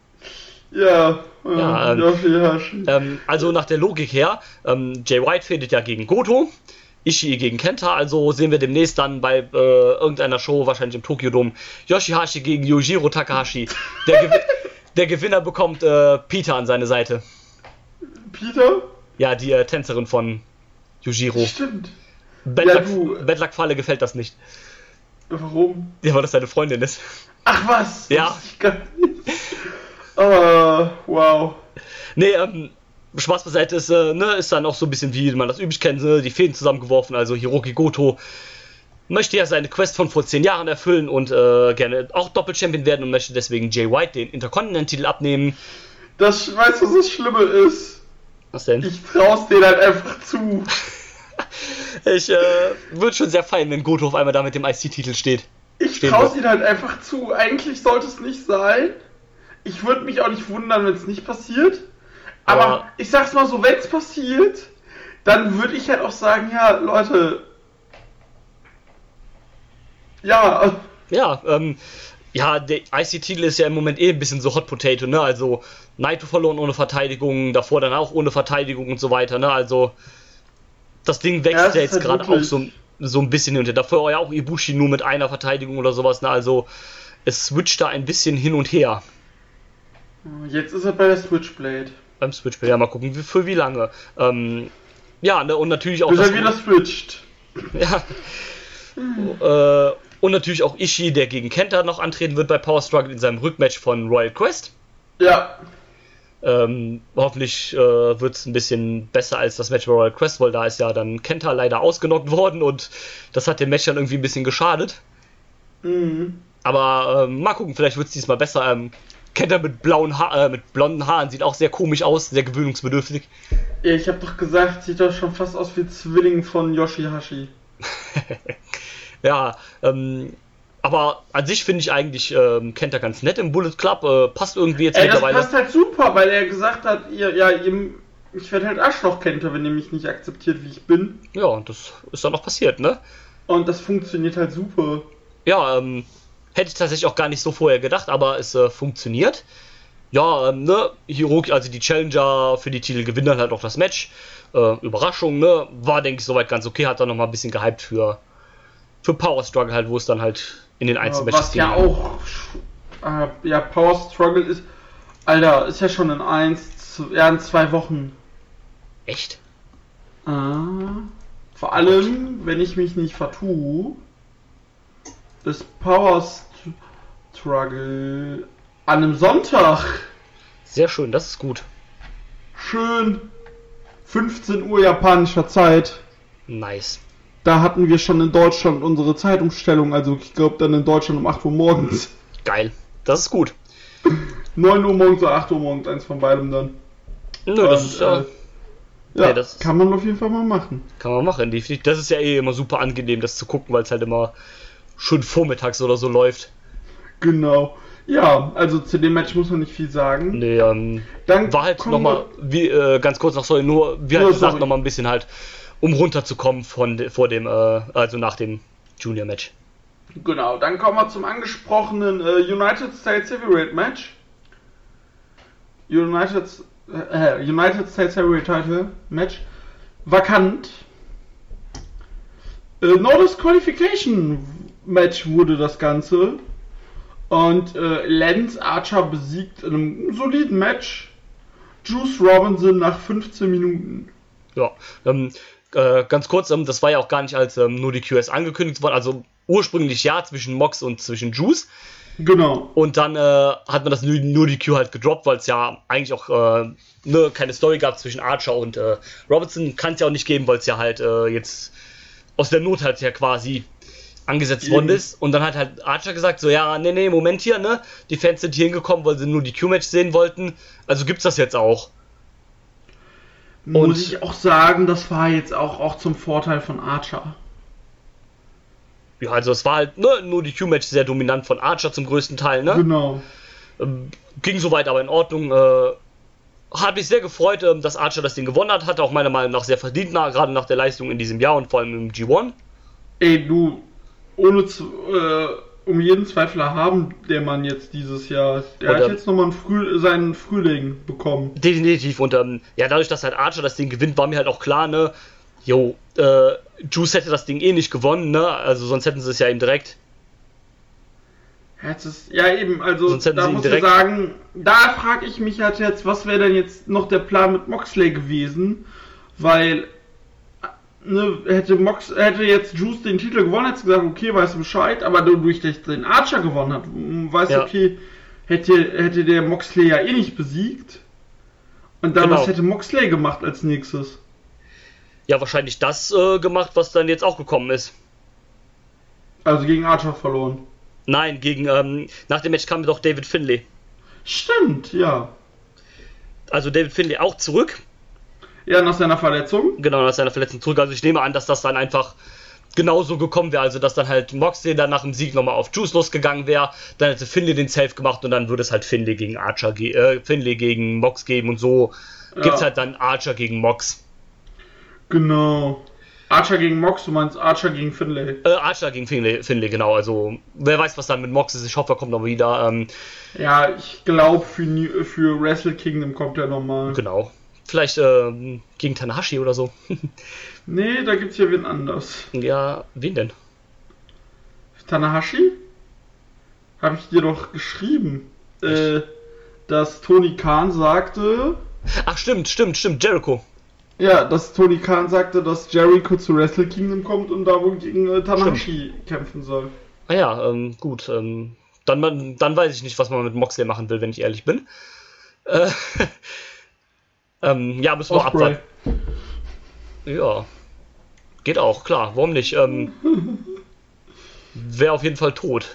C: Ja, äh,
B: Ja, ähm,
C: Yoshihashi.
B: Ähm, also nach der Logik her, ähm, Jay White fädet ja gegen Goto, Ishii gegen Kenta, also sehen wir demnächst dann bei äh, irgendeiner Show, wahrscheinlich im Tokyo Dome, Yoshihashi gegen Yujiro Takahashi. Der, Gew der Gewinner bekommt äh, Peter an seine Seite.
C: Peter?
B: Ja, die äh, Tänzerin von Yujiro.
C: Stimmt.
B: Bad
C: Ja,
B: Luck-
C: du-
B: Bad Luck Falle gefällt das nicht.
C: Warum?
B: Ja, weil das seine Freundin ist.
C: Ach was?
B: Ja.
C: Das ist gar nicht. Oh, wow.
B: Nee, ähm, Spaß beiseite ist, äh, ne, ist dann auch so ein bisschen wie man das üblich kennt, ne, die Fäden zusammengeworfen, also Hiroki Goto möchte ja seine Quest von vor zehn Jahren erfüllen und äh, gerne auch Doppelchampion werden und möchte deswegen Jay White den Intercontinental-Titel abnehmen.
C: Das, weißt du, was das Schlimme ist?
B: Was denn?
C: Ich trau's denen halt einfach zu.
B: Ich äh, würde schon sehr feiern, wenn Goto auf einmal da mit dem I C-Titel steht.
C: Ich
B: Stehen
C: trau's
B: wir.
C: ihnen halt einfach zu. Eigentlich sollte es nicht sein. Ich würde mich auch nicht wundern, wenn es nicht passiert. Aber
B: Aber-
C: ich sag's mal so, wenn es passiert, dann würde ich halt auch sagen, ja, Leute. Ja,
B: Ja, ähm, ja, der I C-Titel ist ja im Moment eh ein bisschen so Hot Potato, ne, also Naito verloren ohne Verteidigung, davor dann auch ohne Verteidigung und so weiter, ne, also das Ding
C: Ja,
B: wächst
C: es
B: ja
C: ist
B: jetzt
C: halt
B: gerade auch
C: wirklich-
B: so so ein bisschen hinter. Davor war ja auch Ibushi nur mit einer Verteidigung oder sowas. Ne? Also es switcht da ein bisschen hin und her.
C: Jetzt ist er bei der Switchblade.
B: Beim Switchblade, ja, mal gucken, wie, für wie lange. Ähm, ja, ne, und natürlich auch...
C: Bis er wieder switcht.
B: Ja. äh, und natürlich auch Ishii, der gegen Kenta noch antreten wird bei Power Struggle in seinem Rückmatch von Royal Quest.
C: Ja.
B: Ähm, hoffentlich äh, wird es ein bisschen besser als das Match bei Royal Quest, weil da ist ja dann Kenta leider ausgenockt worden und das hat dem Match dann irgendwie ein bisschen geschadet.
C: Mhm.
B: Aber ähm, mal gucken, vielleicht wird es diesmal besser. Ähm, Kenta mit blauen ha- äh, mit blonden Haaren sieht auch sehr komisch aus, sehr gewöhnungsbedürftig.
C: Ja, ich hab doch gesagt, sieht doch schon fast aus wie Zwilling von Yoshihashi.
B: Ja, ähm, aber an sich finde ich eigentlich ähm, Kenta ganz nett im Bullet Club, äh, passt irgendwie jetzt
C: Ey, das
B: mittlerweile.
C: passt halt super, weil er gesagt hat, ihr, ja, ihr, ich werde halt Arschloch Kenta, wenn ihr mich nicht akzeptiert, wie ich bin.
B: Ja, und das ist dann noch passiert, ne?
C: Und das funktioniert halt super.
B: Ja, ähm, hätte ich tatsächlich auch gar nicht so vorher gedacht, aber es äh, funktioniert. Ja, ähm, ne, Hiroki, also die Challenger für die Titel gewinnen dann halt auch das Match. Äh, Überraschung, ne, war, denke ich, soweit ganz okay, hat dann nochmal ein bisschen gehypt für, für Power Struggle halt, wo es dann halt in den Einzelmatches
C: Was ja auch, äh, ja, Power Struggle ist, Alter, ist ja schon in eins, zwei, ja, in zwei Wochen.
B: Echt?
C: Ah, vor allem, wenn ich mich nicht vertue, ist Power Struggle an einem Sonntag.
B: Sehr schön, das ist gut.
C: Schön. fünfzehn Uhr japanischer Zeit.
B: Nice.
C: Da hatten wir schon in Deutschland unsere Zeitumstellung, also ich glaube dann in Deutschland um acht Uhr morgens.
B: Geil, das ist gut.
C: neun Uhr morgens oder acht Uhr morgens, eins von beidem dann.
B: Nö,
C: Und,
B: das ist ja...
C: äh, ja,
B: nee, das
C: kann man auf jeden Fall mal machen.
B: Kann man machen, definitiv. Das ist ja eh immer super angenehm, das zu gucken, weil es halt immer schön vormittags oder so läuft.
C: Genau. Ja, also zu dem Match muss man nicht viel sagen.
B: Nee, ähm,
C: Dann
B: war halt
C: kommen
B: nochmal, wie, äh, ganz kurz noch, sorry, nur, wie halt
C: Ja,
B: gesagt,
C: sorry.
B: nochmal ein bisschen halt, um runterzukommen von, de- vor dem, äh, also nach dem Junior-Match.
C: Genau, dann kommen wir zum angesprochenen äh, United States Heavyweight Match. United, äh, United States Heavyweight Title Match. Vakant. Äh, No Disqualification Match wurde das Ganze. Und äh, Lance Archer besiegt in einem soliden Match Juice Robinson nach fünfzehn Minuten.
B: Ja, ähm, äh, ganz kurz, ähm, das war ja auch gar nicht als ähm, nur die Q S angekündigt worden, also ursprünglich ja zwischen Mox und zwischen Juice.
C: Genau.
B: Und dann äh, hat man das nur, nur die Q halt gedroppt, weil es ja eigentlich auch äh, ne, keine Story gab zwischen Archer und äh, Robinson. Kann es ja auch nicht geben, weil es ja halt äh, jetzt aus der Not halt ja quasi angesetzt
C: Eben.
B: worden ist. Und dann hat halt Archer gesagt, so ja, nee, nee, Moment hier, ne? Die Fans sind hier hingekommen, weil sie nur die Q-Match sehen wollten. Also gibt's das jetzt auch.
C: Muss
B: Und-
C: ich auch sagen, das war jetzt auch, auch zum Vorteil von Archer.
B: Ja, also es war halt ne, nur die Q-Match sehr dominant von Archer zum größten Teil, ne?
C: Genau.
B: Ähm, ging soweit aber in Ordnung. Äh, hat mich sehr gefreut, ähm, dass Archer das Ding gewonnen hat. Hat auch meiner Meinung nach sehr verdient, nach, gerade nach der Leistung in diesem Jahr und vor allem im G eins.
C: Ey, du, ohne zu, äh, um jeden Zweifler haben der Mann jetzt dieses Jahr. Der
B: Und,
C: hat
B: ähm,
C: jetzt nochmal Früh, seinen Frühling bekommen.
B: Definitiv. Und ähm, ja, dadurch, dass halt Archer das Ding gewinnt, war mir halt auch klar, ne? Jo, äh, Juice hätte das Ding eh nicht gewonnen, ne? Also sonst hätten sie es ja ihm direkt.
C: Jetzt ist, ja eben, also
B: Sonst hätten
C: da
B: sie ihn
C: muss ich
B: direkt-
C: sagen, da frage ich mich halt jetzt, was wäre denn jetzt noch der Plan mit Moxley gewesen? Weil ne, hätte Mox, hätte jetzt Juice den Titel gewonnen, hätte gesagt, okay, weißt du Bescheid, aber dadurch, dass den Archer gewonnen hat, weißt du,
B: Ja.
C: okay, hätte, hätte der Moxley ja eh nicht besiegt. Und dann,
B: Genau.
C: was hätte Moxley gemacht als nächstes?
B: Ja, wahrscheinlich das äh, gemacht, was dann jetzt auch gekommen ist.
C: Also gegen Archer verloren.
B: Nein, gegen, ähm, nach dem Match kam doch David Finlay.
C: Stimmt, ja.
B: Also David Finlay auch zurück.
C: Ja, nach seiner Verletzung.
B: Genau, nach seiner Verletzung zurück. Also ich nehme an, dass das dann einfach genauso gekommen wäre. Also dass dann halt Moxley dann nach dem Sieg nochmal auf Juice losgegangen wäre. Dann hätte Finlay den Save gemacht und dann würde es halt Finlay gegen Archer, ge- äh, Finlay gegen Mox geben. Und so
C: Ja.
B: gibt's halt dann Archer gegen Mox.
C: Genau. Archer gegen Mox, du meinst Archer gegen Finlay.
B: Äh, Archer gegen Finlay, Finlay, genau. Also wer weiß, was dann mit Mox ist. Ich hoffe, er kommt noch wieder. Ähm,
C: Ja, ich glaube, für, New- für Wrestle Kingdom kommt er nochmal.
B: genau. Vielleicht ähm, gegen Tanahashi oder so.
C: Nee, da gibt's ja wen anders.
B: Ja, wen denn?
C: Tanahashi? Habe ich dir doch geschrieben, äh, dass Tony Khan sagte...
B: Ach stimmt, stimmt, stimmt, Jericho.
C: Ja, dass Tony Khan sagte, dass Jericho zu Wrestle Kingdom kommt und da wohl gegen äh, Tanahashi stimmt. kämpfen soll.
B: Ah ja, ähm, gut. Ähm, dann, dann weiß ich nicht, was man mit Moxley machen will, wenn ich ehrlich bin. Äh, ähm, ja, müssen wir
C: Osprey.
B: abwarten. Ja. Geht auch, klar. Warum nicht? Ähm, Wäre auf jeden Fall tot.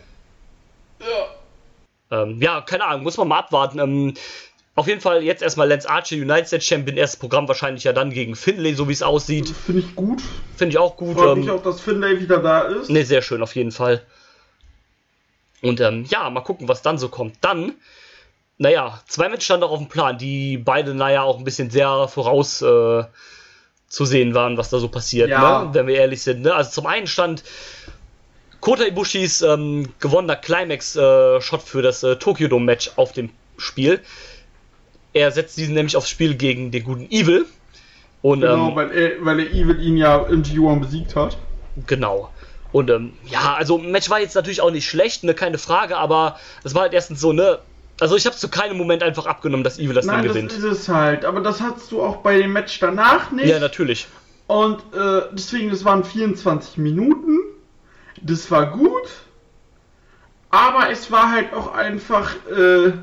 C: Ja.
B: Ähm, ja, keine Ahnung, muss man mal abwarten. Ähm, auf jeden Fall jetzt erstmal Lance Archer, United States Champion, erstes Programm wahrscheinlich ja dann gegen Finlay, so wie es aussieht.
C: Finde ich gut.
B: Finde ich auch gut.
C: Freut
B: ähm,
C: mich auch, dass Finlay wieder da ist.
B: Ne, sehr schön, auf jeden Fall. Und ähm, ja, mal gucken, was dann so kommt. Dann, naja, zwei Matches standen auch auf dem Plan, die beide, naja, auch ein bisschen sehr voraus äh, zu sehen waren, was da so passiert,
C: ja.
B: ne? Wenn wir ehrlich sind. Ne? Also zum einen stand Kota Ibushis ähm, gewonnener Climax-Shot äh, für das äh, Tokyo Dome-Match auf dem Spiel. Er setzt diesen nämlich aufs Spiel gegen den guten Evil. Und,
C: genau,
B: ähm,
C: weil, er, weil er Evil ihn ja im G eins besiegt hat.
B: Genau. Und ähm, ja, also Match war jetzt natürlich auch nicht schlecht, ne, keine Frage, aber es war halt erstens so, ne, also ich habe zu keinem Moment einfach abgenommen, dass Evil das
C: Nein,
B: Ding gewinnt.
C: Nein, das ist es halt, aber das hattest du auch bei dem Match danach nicht.
B: Ja, natürlich.
C: Und äh, deswegen, das waren vierundzwanzig Minuten, das war gut, aber es war halt auch einfach, äh,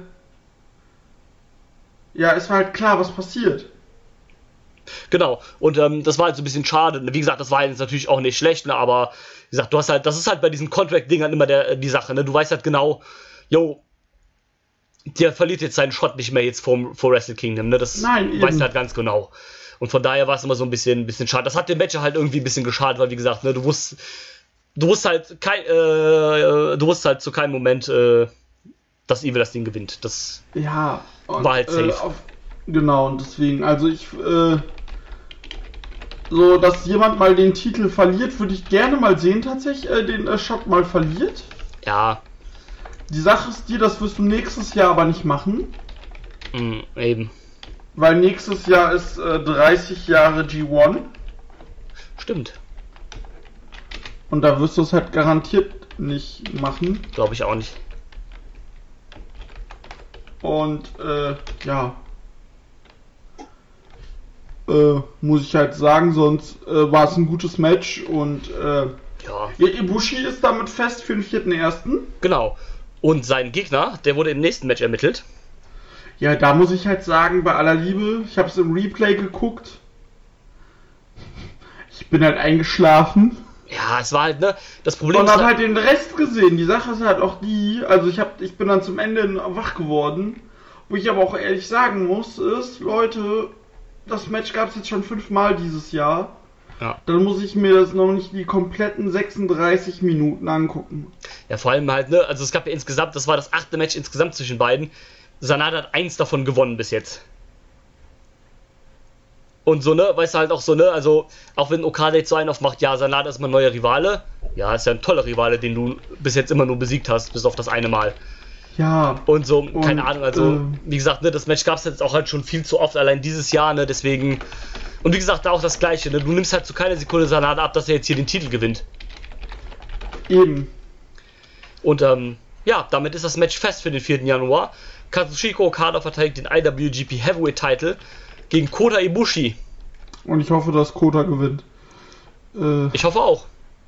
C: ja, es war halt klar, was passiert.
B: Genau, und ähm, das war halt so ein bisschen schade. Wie gesagt, das war jetzt natürlich auch nicht schlecht, ne, aber wie gesagt, du hast halt, das ist halt bei diesen Contract-Dingern immer der, die Sache, ne? Du weißt halt genau, yo, der verliert jetzt seinen Shot nicht mehr jetzt vor, vor Wrestle Kingdom, ne? Das
C: Nein,
B: weißt du halt ganz genau. Und von daher war es immer so ein bisschen, ein bisschen schade. Das hat dem Match halt irgendwie ein bisschen geschadet, weil wie gesagt, ne, du wusst, du wusst halt kein, äh, du wusst halt zu keinem Moment, äh, dass Evil das Ding gewinnt. Das
C: ja, und,
B: war halt safe.
C: Äh, auf, genau, und deswegen, also ich, äh, so, dass jemand mal den Titel verliert, würde ich gerne mal sehen, tatsächlich, äh, den äh, Shot mal verliert.
B: Ja.
C: Die Sache ist die, das wirst du nächstes Jahr aber nicht machen.
B: Mm, eben.
C: Weil nächstes Jahr ist äh, dreißig Jahre G eins.
B: Stimmt.
C: Und da wirst du es halt garantiert nicht machen.
B: Glaube ich auch nicht.
C: Und, äh, ja. Äh, muss ich halt sagen, sonst äh, war es ein gutes Match und, äh,
B: ja.
C: Ibushi ist damit fest für den vierten ersten.
B: Genau. Und sein Gegner, der wurde im nächsten Match ermittelt.
C: Ja, da muss ich halt sagen, bei aller Liebe, ich habe es im Replay geguckt. Ich bin halt eingeschlafen.
B: Ja, es war halt, ne, das Problem
C: und
B: ist
C: hab halt den Rest gesehen. Die Sache ist halt auch die, also ich hab, ich bin dann zum Ende wach geworden. Wo ich aber auch ehrlich sagen muss, ist, Leute, das Match gab es jetzt schon fünfmal dieses Jahr.
B: Ja.
C: Dann muss ich mir das noch nicht die kompletten sechsunddreißig Minuten angucken.
B: Ja, vor allem halt, ne, also es gab ja insgesamt, das war das achte Match insgesamt zwischen beiden. Sanada hat eins davon gewonnen bis jetzt. Und so, ne, weißt du halt auch so, ne, also, auch wenn Okada jetzt so einen aufmacht, ja, Sanada ist mein neuer Rivale. Ja, ist ja ein toller Rivale, den du bis jetzt immer nur besiegt hast, bis auf das eine Mal.
C: Ja.
B: Und so, keine
C: und,
B: Ahnung, also,
C: äh,
B: wie gesagt, ne, das Match gab es jetzt auch halt schon viel zu oft, allein dieses Jahr, ne, deswegen. Und wie gesagt, da auch das Gleiche, ne, du nimmst halt zu keiner Sekunde Sanada ab, dass er jetzt hier den Titel gewinnt.
C: Eben.
B: Und, ähm, ja, damit ist das Match fest für den vierten Januar. Kazuchika Okada verteidigt den I W G P Heavyweight Title gegen Kota Ibushi.
C: Und ich hoffe, dass Kota gewinnt. Äh,
B: ich hoffe auch.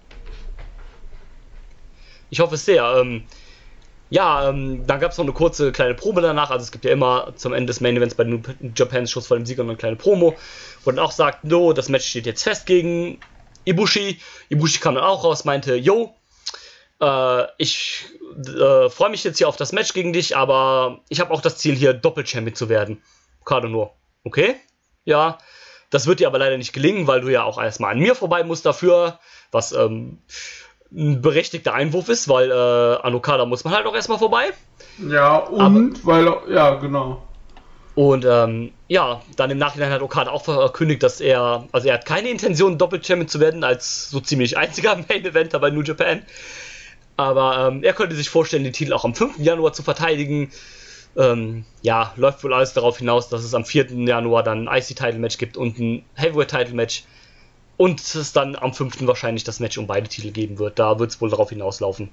B: Ich hoffe es sehr. Ähm, ja, ähm, dann gab es noch eine kurze kleine Promo danach. Also es gibt ja immer zum Ende des Main Events bei den Japan Shows vor dem Sieger noch eine kleine Promo. Wo dann auch sagt, no, das Match steht jetzt fest gegen Ibushi. Ibushi kam dann auch raus, meinte, yo, äh, ich äh, freue mich jetzt hier auf das Match gegen dich, aber ich habe auch das Ziel hier, Doppel-Champion zu werden. Gerade nur. Okay? Ja. Das wird dir aber leider nicht gelingen, weil du ja auch erstmal an mir vorbei musst dafür, was ähm, ein berechtigter Einwurf ist, weil äh, an Okada muss man halt auch erstmal vorbei.
C: Ja, und, aber, weil, ja, genau.
B: Und ähm, ja, dann im Nachhinein hat Okada auch verkündigt, dass er, also er hat keine Intention, Doppel-Champion zu werden, als so ziemlich einziger Main-Eventer bei New Japan. Aber ähm, er könnte sich vorstellen, den Titel auch am fünften Januar zu verteidigen. ähm, ja, läuft wohl alles darauf hinaus, dass es am vierten Januar dann ein I C-Title-Match gibt und ein Heavyweight-Title-Match und es dann am fünften wahrscheinlich das Match um beide Titel geben wird. Da wird es wohl darauf hinauslaufen.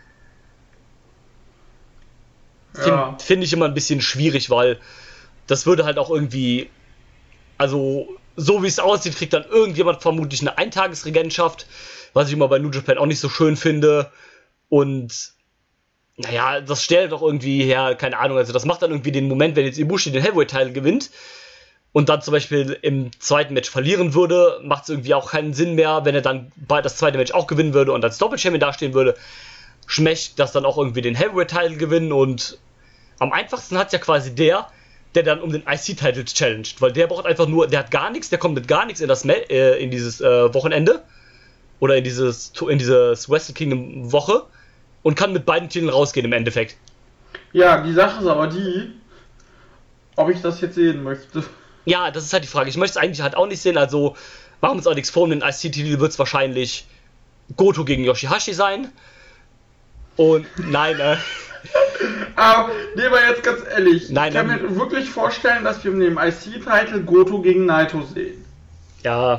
B: Finde
C: Ja.
B: find ich immer ein bisschen schwierig, weil das würde halt auch irgendwie, also so wie es aussieht, kriegt dann irgendjemand vermutlich eine Eintagesregentschaft, was ich immer bei New Japan auch nicht so schön finde. Und naja, das stellt doch irgendwie her, keine Ahnung, also das macht dann irgendwie den Moment, wenn jetzt Ibushi den Heavyweight-Title gewinnt und dann zum Beispiel im zweiten Match verlieren würde, macht es irgendwie auch keinen Sinn mehr, wenn er dann bei das zweite Match auch gewinnen würde und als Doppel-Champion dastehen würde, schmeckt das dann auch irgendwie den Heavyweight-Title gewinnen und am einfachsten hat es ja quasi der, der dann um den I C-Title challenged, weil der braucht einfach nur, der hat gar nichts, der kommt mit gar nichts in das äh, in dieses äh, Wochenende oder in dieses in dieses Wrestle Kingdom Woche und kann mit beiden Titeln rausgehen im Endeffekt.
C: Ja, die Sache ist aber die, ob ich das jetzt sehen möchte.
B: Ja, das ist halt die Frage. Ich möchte es eigentlich halt auch nicht sehen, also machen wir uns auch nichts vor, um den I C-Titel wird es wahrscheinlich Goto gegen Yoshihashi sein. Und nein, äh,
C: Aber, nee, aber jetzt ganz ehrlich,
B: Nein,
C: ich kann
B: ähm,
C: mir wirklich vorstellen, dass wir mit dem I C-Title Goto gegen Naito sehen.
B: ja,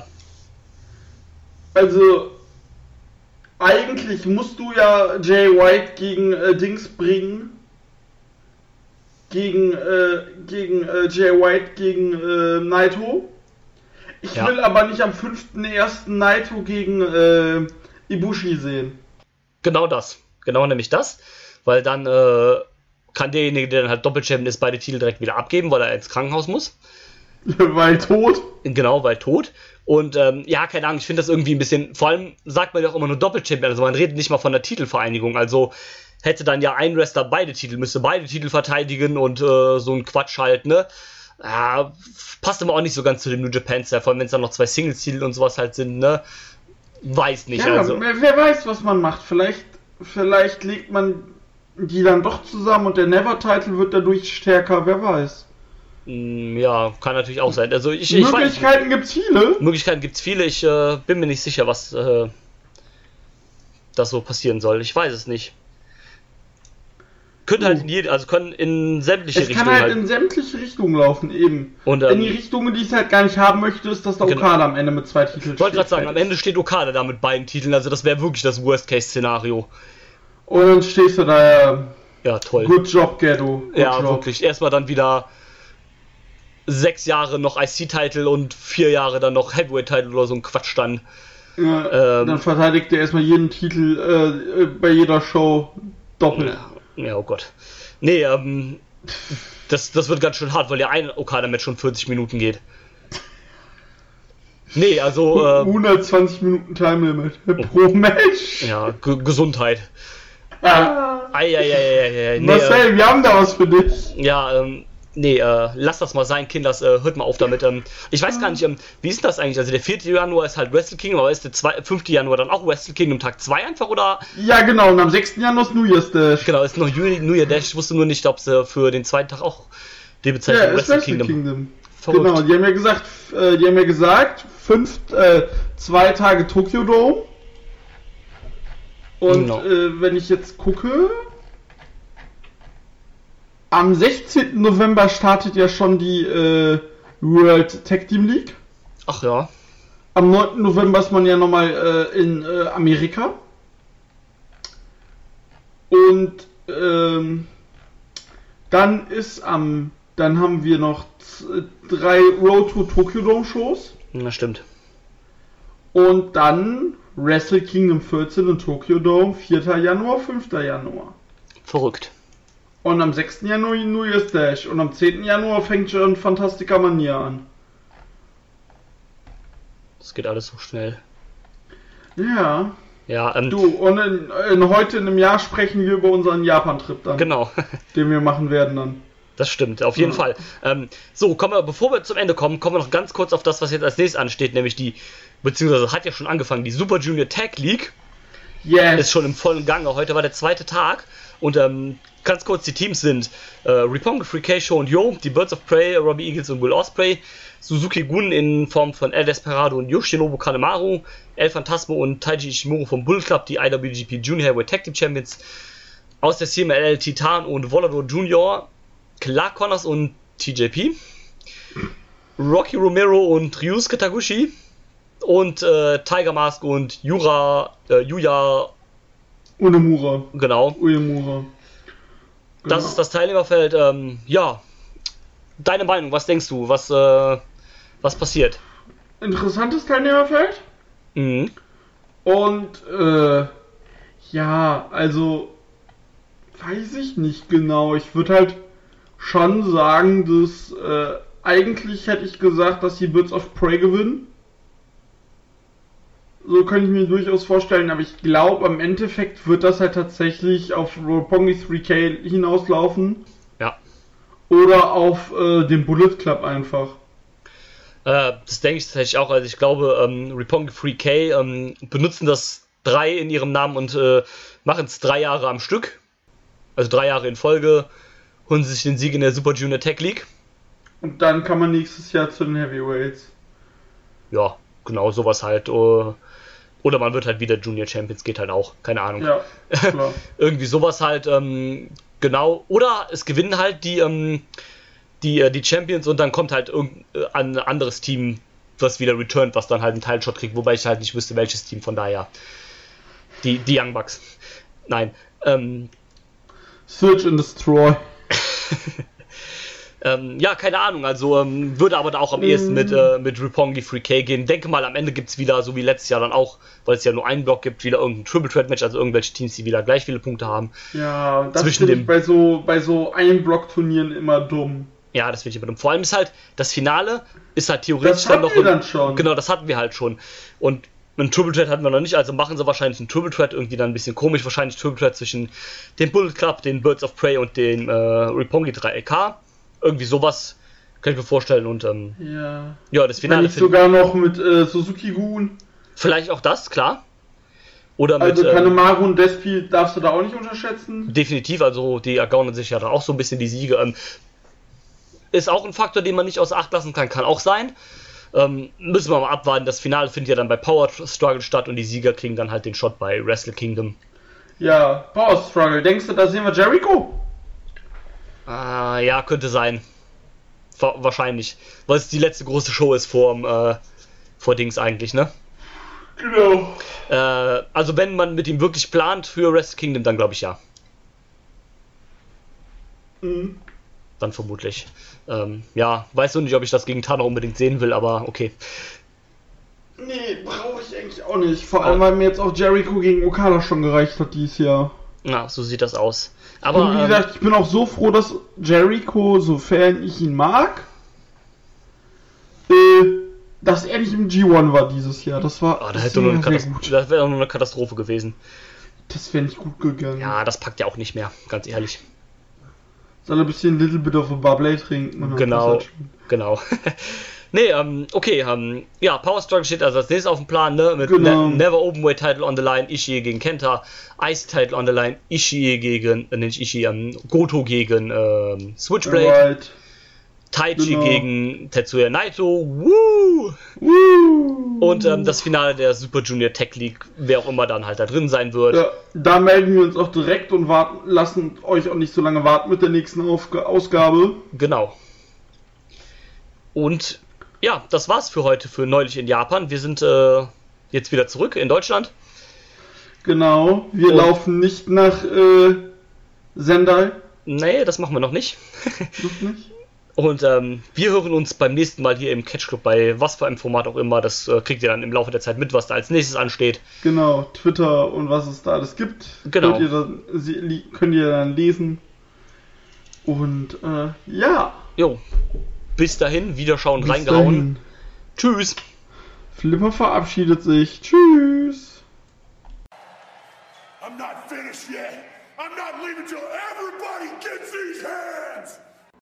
C: Also, eigentlich musst du ja Jay White gegen äh, Dings bringen. Gegen, äh, gegen äh, Jay White gegen äh, Naito. Ich
B: Ja.
C: will aber nicht am fünften ersten Naito gegen äh, Ibushi sehen.
B: genau das. Genau nämlich das. Weil dann äh, kann derjenige, der dann halt Doppel-Champion ist, beide Titel direkt wieder abgeben, weil er ins Krankenhaus muss.
C: Weil tot.
B: Genau, weil tot. Und ähm, ja, keine Ahnung, ich finde das irgendwie ein bisschen, vor allem sagt man ja auch immer nur Doppel-Champion, also man redet nicht mal von der Titelvereinigung, also hätte dann ja ein Wrestler beide Titel, müsste beide Titel verteidigen und äh, so ein Quatsch halt, ne? Ja, passt aber auch nicht so ganz zu dem New Japan Style, vor allem wenn es dann noch zwei Singles-Titel und sowas halt sind, ne? Weiß nicht,
C: Ja,
B: also.
C: wer, wer weiß, was man macht. Vielleicht, vielleicht legt man die dann doch zusammen und der Never-Title wird dadurch stärker, wer weiß.
B: Mm, Ja, kann natürlich auch sein. Also ich, ich weiß,
C: Möglichkeiten gibt's viele.
B: Möglichkeiten gibt's viele, ich äh, bin mir nicht sicher, was äh, das so passieren soll. Ich weiß es nicht. Könnte halt in jede, also können in sämtliche
C: Es kann
B: Richtungen
C: halt,
B: halt.
C: in sämtliche Richtungen laufen, eben.
B: Und,
C: in
B: ähm,
C: die Richtungen, die ich halt gar nicht haben möchte, ist, dass der
B: Genau.
C: Okada am Ende mit zwei Titeln
B: Ich wollte gerade
C: steht.
B: sagen, am Ende steht Okada da mit beiden Titeln, also das wäre wirklich das Worst-Case-Szenario.
C: Und dann stehst du da,
B: Ja, toll.
C: good job, Ghetto. Good
B: ja,
C: job.
B: wirklich. Erstmal dann wieder sechs Jahre noch I C-Title und vier Jahre dann noch Heavyweight-Title oder so ein Quatsch dann.
C: Ja,
B: Ähm,
C: dann verteidigt er erstmal jeden Titel äh, äh, bei jeder Show doppelt.
B: Ja, ja, oh Gott. Nee, ähm, das, das wird ganz schön hart, weil ja ein Okada-Match schon vierzig Minuten geht. Nee, also, ähm,
C: hundertzwanzig Minuten Time Limit pro Match.
B: ja, G Gesundheit.
C: Ah,
B: Eieieiei, nee,
C: Marcel,
B: äh,
C: wir haben da was für dich.
B: ja, ähm, nee, äh, lass das mal sein, Kinders, äh, hört mal auf damit. Ähm, ich weiß gar nicht, ähm, wie ist denn das eigentlich? Also der vierte Januar ist halt Wrestle Kingdom, aber ist der zwei, fünfte Januar dann auch Wrestle Kingdom Tag zwei einfach, oder?
C: Ja, genau, und am sechsten Januar ist New Year's Dash.
B: Genau, ist noch Juni, New Year Dash, ich wusste nur nicht, ob sie für den zweiten Tag auch die Bezeichnung
C: Ja, ist
B: Wrestle
C: Wrestle
B: Kingdom.
C: Kingdom.
B: Verrückt.
C: Genau, die haben ja gesagt, äh, die haben ja gesagt, fünf, äh, zwei Tage Tokyo Dome. Und
B: Genau.
C: äh, wenn ich jetzt gucke, am sechzehnten November startet ja schon die äh, World Tag Team League.
B: Ach ja.
C: Am neunten November ist man ja nochmal äh, in äh, Amerika. Und ähm, dann ist am, dann haben wir noch z- drei Road to Tokyo Dome Shows.
B: Na stimmt.
C: Und dann Wrestle Kingdom vierzehn in Tokyo Dome, vierter Januar, fünfter Januar.
B: Verrückt.
C: Und am sechsten Januar New Year's Dash. Und am zehnten Januar fängt schon Fantastica Mania an.
B: Das geht alles so schnell.
C: Ja.
B: Ja, ähm,
C: Du, und in, in, heute in einem Jahr sprechen wir über unseren Japan-Trip dann.
B: genau.
C: Den wir machen werden dann.
B: Das stimmt, auf jeden
C: Ja.
B: Fall. Ähm, so, kommen wir, bevor wir zum Ende kommen, kommen wir noch ganz kurz auf das, was jetzt als nächstes ansteht, nämlich die, beziehungsweise hat ja schon angefangen, die Super Junior Tag League
C: Yes.
B: ist schon im vollen Gange. Heute war der zweite Tag und ähm, ganz kurz, die Teams sind äh, Roppongi, Free K, Show und Yo, die Birds of Prey, Robbie Eagles und Will Ospreay, Suzuki Gun in Form von El Desperado und Yoshinobu Kanemaru, El Phantasmo und Taiji Ishimuro vom Bull Club, die I W G P Junior Heavyweight Tag Team Champions, aus der C M L L Titan und Volador Junior Clark Connors und T J P, Rocky Romero und Ryusuke Taguchi und äh, Tiger Mask und Yura, äh, Yuya
C: Uemura.
B: Genau.
C: Uemura. Genau.
B: Das ist das Teilnehmerfeld. Ähm, ja, deine Meinung, was denkst du, was, äh, was passiert?
C: Interessantes Teilnehmerfeld.
B: Mhm.
C: Und, äh, ja, also, weiß ich nicht genau. Ich würde halt schon sagen, dass, äh, eigentlich hätte ich gesagt, dass die Birds of Prey gewinnen. So könnte ich mir durchaus vorstellen, aber ich glaube, am Endeffekt wird das halt tatsächlich auf Roppongi drei K hinauslaufen.
B: Ja.
C: Oder auf äh, den Bullet Club einfach.
B: Äh, das denke ich tatsächlich auch. Also ich glaube, ähm, Roppongi drei K ähm, benutzen das drei in ihrem Namen und äh, machen es drei Jahre am Stück. Also drei Jahre in Folge, holen sie sich den Sieg in der Super Junior Tag League.
C: Und dann kann man nächstes Jahr zu den Heavyweights.
B: Ja, genau, sowas halt. Uh, oder man wird halt wieder Junior Champions, geht halt auch. Keine Ahnung.
C: Ja, klar.
B: Irgendwie sowas halt, ähm, genau. Oder es gewinnen halt die, ähm, die, äh, die Champions und dann kommt halt irgendein äh, ein anderes Team, was wieder returnt, was dann halt einen Teilshot kriegt, wobei ich halt nicht wüsste, welches Team, von daher. Die, die Young Bucks. Nein. Ähm,
C: Search and Destroy.
B: ähm, ja, keine Ahnung, also ähm, würde aber da auch am ehesten mit, äh, mit Roppongi drei K gehen. Denke mal, am Ende gibt es wieder, so wie letztes Jahr dann auch, weil es ja nur einen Block gibt, wieder irgendein Triple Threat Match, also irgendwelche Teams, die wieder gleich viele Punkte haben.
C: Ja, das
B: Zwischen
C: finde
B: dem-
C: ich bei so, bei so Ein-Block-Turnieren immer dumm.
B: Ja, das finde ich immer dumm. Vor allem ist halt, das Finale ist halt theoretisch
C: Das
B: dann
C: hatten
B: noch...
C: wir dann schon.
B: Genau, das hatten wir halt schon. Und einen Triple Threat hatten wir noch nicht, also machen sie wahrscheinlich einen Triple Threat, irgendwie dann ein bisschen komisch, wahrscheinlich Triple Threat zwischen dem Bullet Club, den Birds of Prey und den äh, Roppongi drei K. Irgendwie sowas kann ich mir vorstellen und ähm,
C: Ja.
B: ja, das
C: Wenn
B: Finale
C: nicht sogar noch mit äh, Suzuki-Gun.
B: vielleicht auch das, klar. Oder mit,
C: Also
B: ähm,
C: Kanemaru und Despi darfst du da auch nicht unterschätzen.
B: definitiv, also die ergaunern sich ja dann auch so ein bisschen die Siege. Ähm, ist auch ein Faktor, den man nicht außer Acht lassen kann, kann auch sein. Ähm, müssen wir mal abwarten. Das Finale findet ja dann bei Power Struggle statt und die Sieger kriegen dann halt den Shot bei Wrestle Kingdom.
C: Ja, Power Struggle. Denkst du, da sehen wir Jericho?
B: Ah, ja, könnte sein. Wa- wahrscheinlich. Weil es die letzte große Show ist vor, äh, vor Dings eigentlich, ne?
C: Genau.
B: Äh, also wenn man mit ihm wirklich plant für Wrestle Kingdom, dann glaube ich ja.
C: Mhm.
B: Dann vermutlich. Ähm, ja, weiß noch nicht, ob ich das gegen Tana unbedingt sehen will, aber okay.
C: Nee, brauche ich eigentlich auch nicht. Vor allem, weil mir jetzt auch Jericho gegen Okada schon gereicht hat dieses Jahr.
B: Na, so sieht das aus. Aber
C: Und wie
B: ähm,
C: gesagt, ich bin auch so froh, dass Jericho, sofern ich ihn mag, äh, dass er nicht im G eins war dieses Jahr. Das war
B: oh,
C: das
B: das hätte nur eine
C: sehr
B: Katast-
C: gut.
B: das wäre nur eine Katastrophe gewesen.
C: Das wäre nicht gut gegangen.
B: Ja, das packt ja auch nicht mehr, ganz ehrlich.
C: Soll er ein bisschen Little Bit of a Bubble trinken. und dann
B: Genau,
C: passt das schon.
B: genau. nee, ähm, okay, ähm, ja, Power Struggle steht also als nächstes auf dem Plan, ne, mit
C: Genau.
B: ne- Never Openweight Title on the line, Ishii gegen Kenta, Ice Title on the line, Ishii gegen, äh, nicht Ishii, ähm, Goto gegen, ähm, Switchblade,
C: Alright.
B: Taichi
C: genau.
B: gegen Tetsuya Naito, woo!
C: Woo!
B: Und ähm, das Finale der Super Junior Tech League, wer auch immer dann halt da drin sein wird.
C: Ja, da melden wir uns auch direkt und warten, lassen euch auch nicht so lange warten mit der nächsten Aufg- Ausgabe.
B: Genau. Und ja, das war's für heute, für Neulich in Japan. Wir sind äh, jetzt wieder zurück in Deutschland.
C: Genau, wir
B: Und-
C: laufen nicht nach äh, Sendai.
B: Nee, das machen wir noch nicht.
C: Noch nicht?
B: Und ähm, wir hören uns beim nächsten Mal hier im Catch Club bei was für einem Format auch immer. Das äh, kriegt ihr dann im Laufe der Zeit mit, was da als nächstes ansteht.
C: Genau, Twitter und was es da alles gibt.
B: Genau.
C: Könnt ihr dann, sie- li- könnt ihr dann lesen. Und äh, ja.
B: Jo, bis dahin, Wiederschauen,
C: bis
B: reingehauen.
C: dahin.
B: Tschüss.
C: Flipper verabschiedet sich. Tschüss.
D: I'm not finished yet. I'm not leaving till everybody gets these hands.